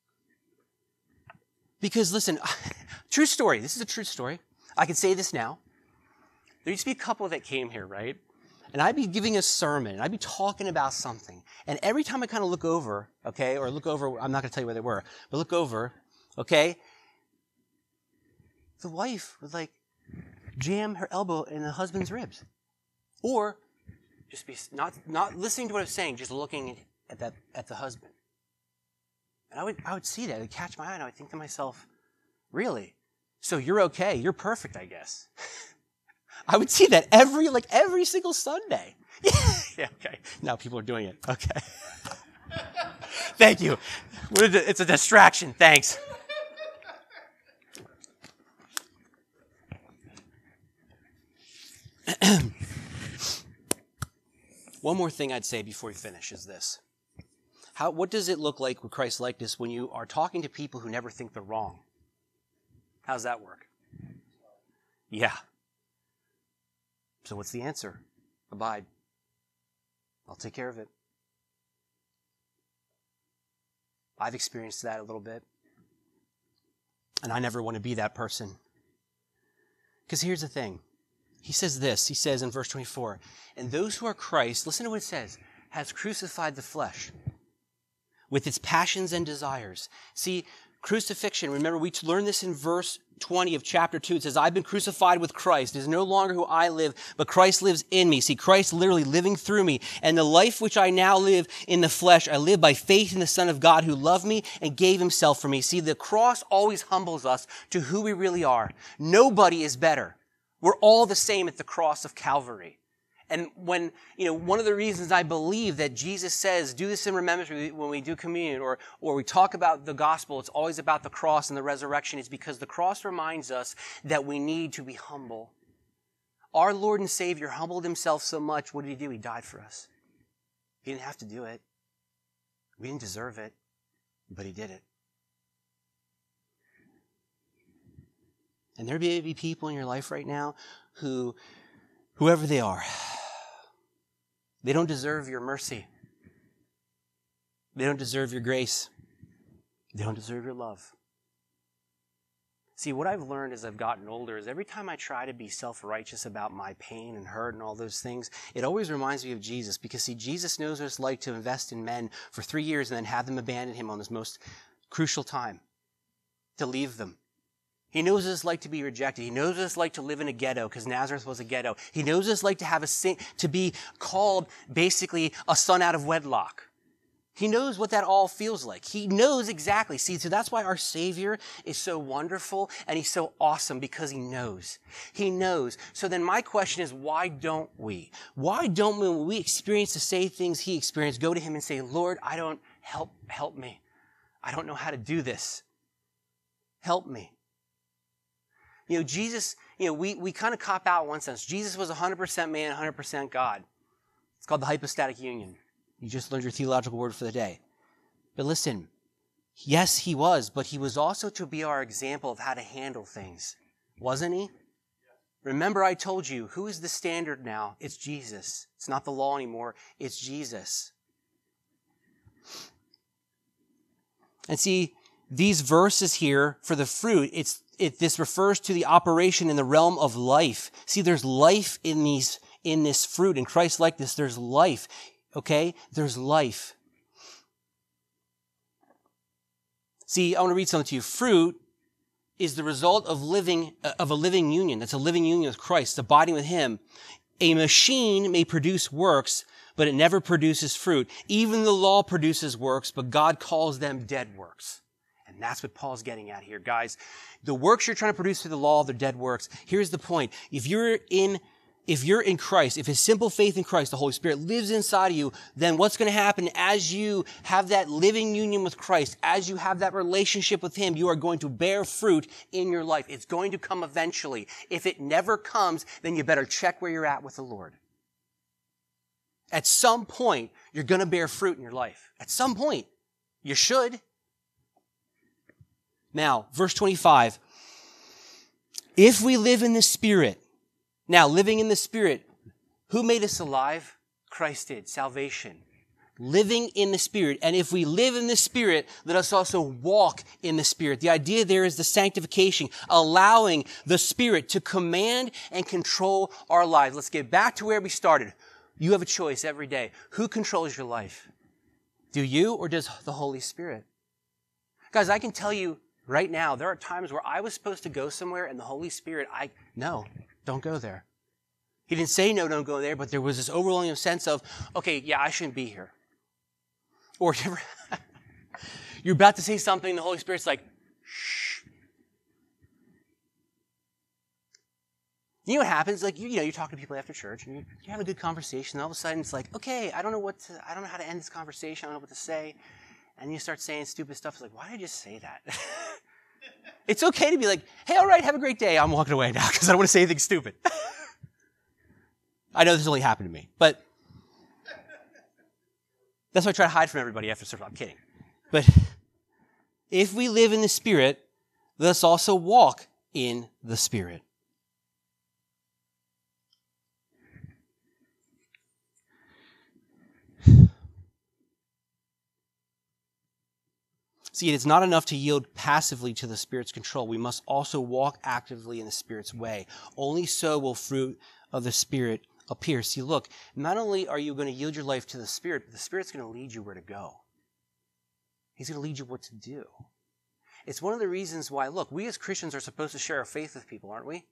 Because listen, true story. This is a true story. I can say this now. There used to be a couple that came here, right? And I'd be giving a sermon, and I'd be talking about something. And every time I kind of look over, okay, or look over, I'm not going to tell you where they were, but look over, okay, the wife would like jam her elbow in the husband's ribs. Or just be not not listening to what I was saying, just looking at that at the husband. And I would I would see that. It would catch my eye, and I would think to myself, really? So you're okay. You're perfect, I guess. I would see that every, like every single Sunday. Yeah, okay. Now people are doing it. Okay. Thank you. It's a distraction. Thanks. One more thing I'd say before we finish is this. How, what does it look like with Christ's likeness when you are talking to people who never think they're wrong? How does that work? Yeah. So what's the answer? Abide. I'll take care of it. I've experienced that a little bit. And I never want to be that person. Because here's the thing. He says this. He says in verse twenty-four, and those who are Christ, listen to what it says, has crucified the flesh with its passions and desires. See, Crucifixion, remember we learned this in verse twenty of chapter two. It says, I've been crucified with Christ. It is no longer who I live, but Christ lives in me. See, Christ literally living through me. And the life which I now live in the flesh, I live by faith in the Son of God who loved me and gave himself for me. See, the cross always humbles us to who we really are. Nobody is better. We're all the same at the cross of Calvary. And when, you know, one of the reasons I believe that Jesus says, do this in remembrance when we do communion or, or we talk about the gospel, it's always about the cross and the resurrection, is because the cross reminds us that we need to be humble. Our Lord and Savior humbled himself so much. What did he do? He died for us. He didn't have to do it. We didn't deserve it, but he did it. And there may be people in your life right now who, whoever they are, they don't deserve your mercy. They don't deserve your grace. They don't deserve your love. See, what I've learned as I've gotten older is every time I try to be self-righteous about my pain and hurt and all those things, it always reminds me of Jesus. Because, see, Jesus knows what it's like to invest in men for three years and then have them abandon him on this most crucial time, to leave them. He knows what it's like to be rejected. He knows what it's like to live in a ghetto, because Nazareth was a ghetto. He knows what it's like to have a sin, to be called basically a son out of wedlock. He knows what that all feels like. He knows exactly. See, so that's why our Savior is so wonderful and he's so awesome, because he knows. He knows. So then my question is, why don't we? Why don't we, when we experience the same things he experienced, go to him and say, Lord, I don't, help, help me. I don't know how to do this. Help me. You know, Jesus, you know, we, we kind of cop out in one sense. Jesus was one hundred percent man, one hundred percent God. It's called the hypostatic union. You just learned your theological word for the day. But listen, yes, he was, but he was also to be our example of how to handle things. Wasn't he? Remember I told you, who is the standard now? It's Jesus. It's not the law anymore. It's Jesus. And see, these verses here for the fruit, it's It, this refers to the operation in the realm of life. See, there's life in these, in this fruit. In Christ likeness, there's life. Okay? There's life. See, I want to read something to you. Fruit is the result of living, of a living union. That's a living union with Christ, abiding with him. A machine may produce works, but it never produces fruit. Even the law produces works, but God calls them dead works. And that's what Paul's getting at here, guys. The works you're trying to produce through the law, they're dead works. Here's the point. If you're in, if you're in Christ, if his simple faith in Christ, the Holy Spirit lives inside of you, then what's going to happen as you have that living union with Christ, as you have that relationship with him, you are going to bear fruit in your life. It's going to come eventually. If it never comes, then you better check where you're at with the Lord. At some point, you're going to bear fruit in your life. At some point. You should. Now, verse twenty-five, if we live in the Spirit, now living in the Spirit, who made us alive? Christ did, salvation. Living in the Spirit. And if we live in the Spirit, let us also walk in the Spirit. The idea there is the sanctification, allowing the Spirit to command and control our lives. Let's get back to where we started. You have a choice every day. Who controls your life? Do you or does the Holy Spirit? Guys, I can tell you, right now, there are times where I was supposed to go somewhere and the Holy Spirit, I, no, don't go there. He didn't say no, don't go there, but there was this overwhelming sense of, okay, yeah, I shouldn't be here. Or you're, you're about to say something and the Holy Spirit's like, shh. You know what happens? Like, you, you know, you're talking to people after church and you, you have a good conversation and all of a sudden it's like, okay, I don't know what to, I don't know how to end this conversation. I don't know what to say. And you start saying stupid stuff. It's like, why did I just say that? It's okay to be like, hey, all right, have a great day. I'm walking away now because I don't want to say anything stupid. I know this only happened to me, but that's why I try to hide from everybody after service. I'm kidding. But if we live in the Spirit, let us also walk in the Spirit. See, it is not enough to yield passively to the Spirit's control. We must also walk actively in the Spirit's way. Only so will fruit of the Spirit appear. See, look, not only are you going to yield your life to the Spirit, but the Spirit's going to lead you where to go. He's going to lead you what to do. It's one of the reasons why, look, we as Christians are supposed to share our faith with people, aren't we?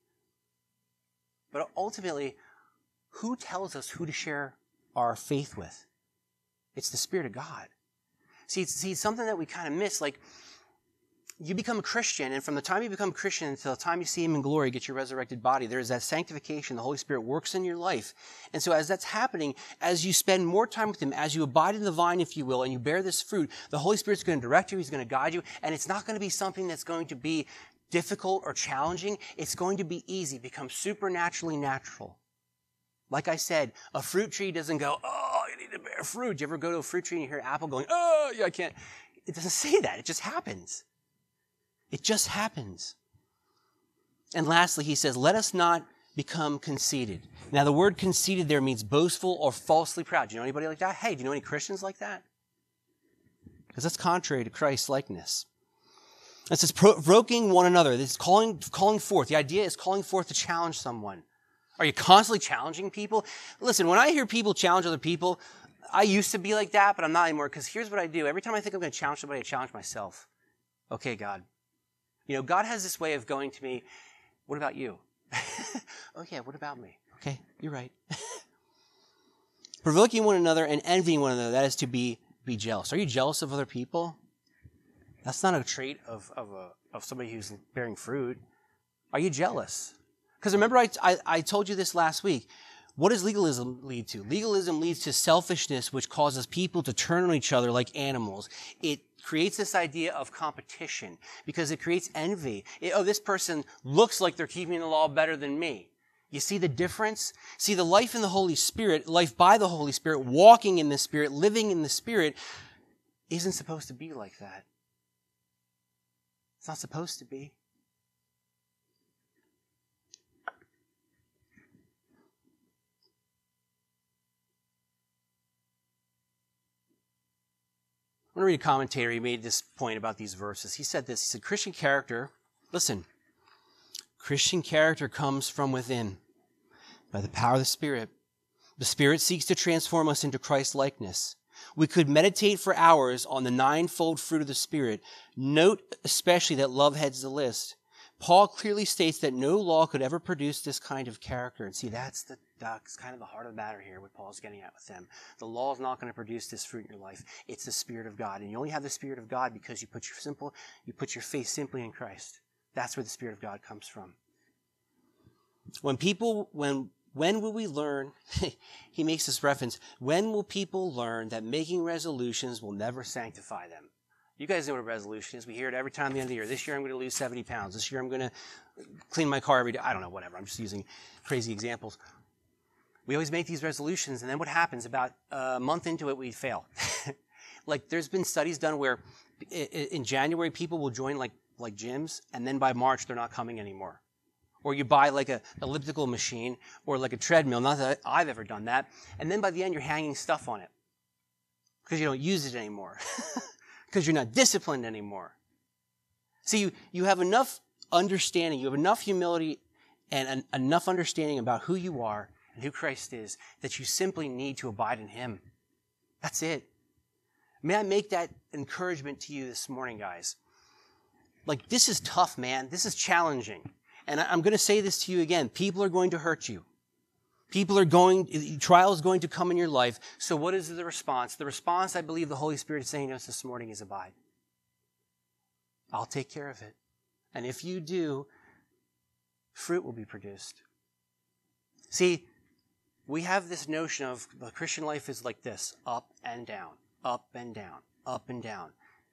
But ultimately, who tells us who to share our faith with? It's the Spirit of God. See, it's, see, it's something that we kind of miss. Like, you become a Christian, and from the time you become a Christian until the time you see Him in glory, get your resurrected body, there is that sanctification. The Holy Spirit works in your life. And so as that's happening, as you spend more time with Him, as you abide in the vine, if you will, and you bear this fruit, the Holy Spirit's going to direct you, He's going to guide you, and it's not going to be something that's going to be difficult or challenging. It's going to be easy, become supernaturally natural. Like I said, a fruit tree doesn't go, oh, you need to bear fruit. Do you ever go to a fruit tree and you hear an apple going, oh, yeah, I can't. It doesn't say that. It just happens. It just happens. And lastly, he says, let us not become conceited. Now, the word conceited there means boastful or falsely proud. Do you know anybody like that? Hey, do you know any Christians like that? Because that's contrary to Christ's likeness. It says, provoking one another. This is calling, calling forth. The idea is calling forth to challenge someone. Are you constantly challenging people? Listen, when I hear people challenge other people, I used to be like that, but I'm not anymore. Because here's what I do. Every time I think I'm going to challenge somebody, I challenge myself. Okay, God. You know, God has this way of going to me, what about you? Oh, yeah, what about me? Okay, you're right. Provoking one another and envying one another, that is to be, be jealous. Are you jealous of other people? That's not a trait of, of, a, of somebody who's bearing fruit. Are you jealous? Because remember, I, I, I told you this last week. What does legalism lead to? Legalism leads to selfishness, which causes people to turn on each other like animals. It creates this idea of competition because it creates envy. It, oh, this person looks like they're keeping the law better than me. You see the difference? See, the life in the Holy Spirit, life by the Holy Spirit, walking in the Spirit, living in the Spirit, isn't supposed to be like that. It's not supposed to be. I'm going to read a commentary. He made this point about these verses. He said this. He said, Christian character, listen, Christian character comes from within by the power of the Spirit. The Spirit seeks to transform us into Christ's likeness. We could meditate for hours on the ninefold fruit of the Spirit. Note especially that love heads the list. Paul clearly states that no law could ever produce this kind of character. And see, that's the that's kind of the heart of the matter here, what Paul's getting at with them. The law is not going to produce this fruit in your life. It's the Spirit of God. And you only have the Spirit of God because you put your simple, you put your faith simply in Christ. That's where the Spirit of God comes from. When people, when, when will we learn, he makes this reference, when will people learn that making resolutions will never sanctify them? You guys know what a resolution is. We hear it every time at the end of the year. This year I'm going to lose seventy pounds. This year I'm going to clean my car every day. I don't know, whatever. I'm just using crazy examples. We always make these resolutions, and then what happens? About a month into it, we fail. Like, there's been studies done where in January people will join like, like gyms, and then by March they're not coming anymore. Or you buy like a elliptical machine or like a treadmill. Not that I've ever done that. And then by the end you're hanging stuff on it because you don't use it anymore. Because you're not disciplined anymore. See, you, you have enough understanding, you have enough humility and an, enough understanding about who you are and who Christ is that you simply need to abide in Him. That's it. May I make that encouragement to you this morning, guys? Like, this is tough, man. This is challenging. And I, I'm going to say this to you again. People are going to hurt you. People are going, trial is going to come in your life. So what is the response? The response, I believe the Holy Spirit is saying to us this morning, is abide. I'll take care of it. And if you do, fruit will be produced. See, we have this notion of the Christian life is like this, up and down, up and down, up and down.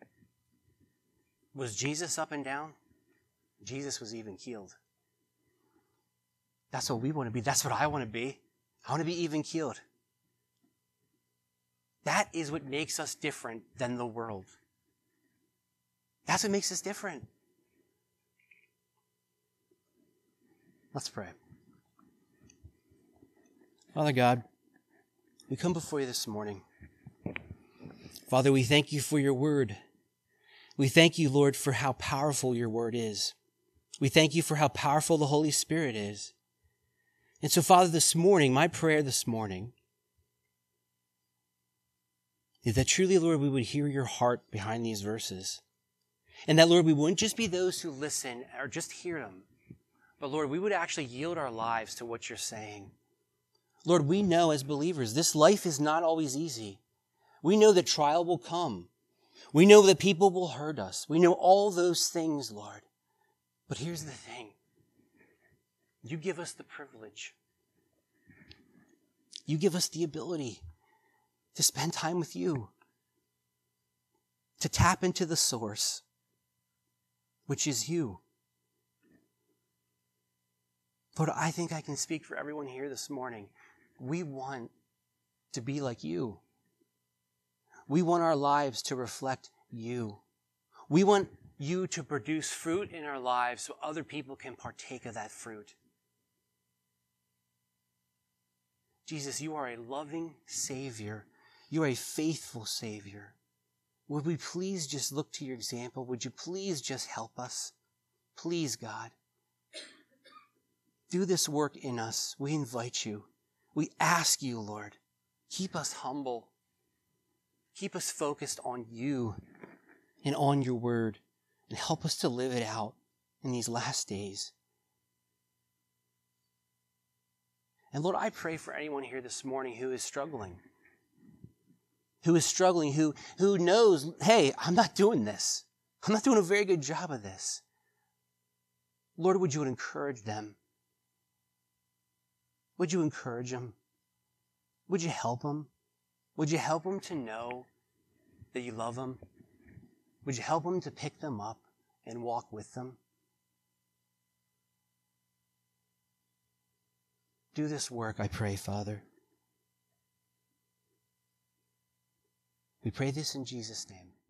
Was Jesus up and down? Jesus was even keeled. That's what we want to be. That's what I want to be. I want to be even keeled. That is what makes us different than the world. That's what makes us different. Let's pray. Father God, we come before you this morning. Father, we thank you for your word. We thank you, Lord, for how powerful your word is. We thank you for how powerful the Holy Spirit is. And so, Father, this morning, my prayer this morning is that truly, Lord, we would hear your heart behind these verses. And that, Lord, we wouldn't just be those who listen or just hear them, but Lord, we would actually yield our lives to what you're saying. Lord, we know as believers, this life is not always easy. We know that trial will come. We know that people will hurt us. We know all those things, Lord. But here's the thing. You give us the privilege. You give us the ability to spend time with you, to tap into the source, which is you. Lord, I think I can speak for everyone here this morning. We want to be like you. We want our lives to reflect you. We want you to produce fruit in our lives so other people can partake of that fruit. Jesus, you are a loving Savior. You are a faithful Savior. Would we please just look to your example? Would you please just help us? Please, God. Do this work in us. We invite you. We ask you, Lord. Keep us humble. Keep us focused on you and on your word. And help us to live it out in these last days. And Lord, I pray for anyone here this morning who is struggling. Who is struggling, who, who knows, hey, I'm not doing this. I'm not doing a very good job of this. Lord, would you encourage them? Would you encourage them? Would you help them? Would you help them to know that you love them? Would you help them to pick them up and walk with them? Do this work, I pray, Father. We pray this in Jesus' name.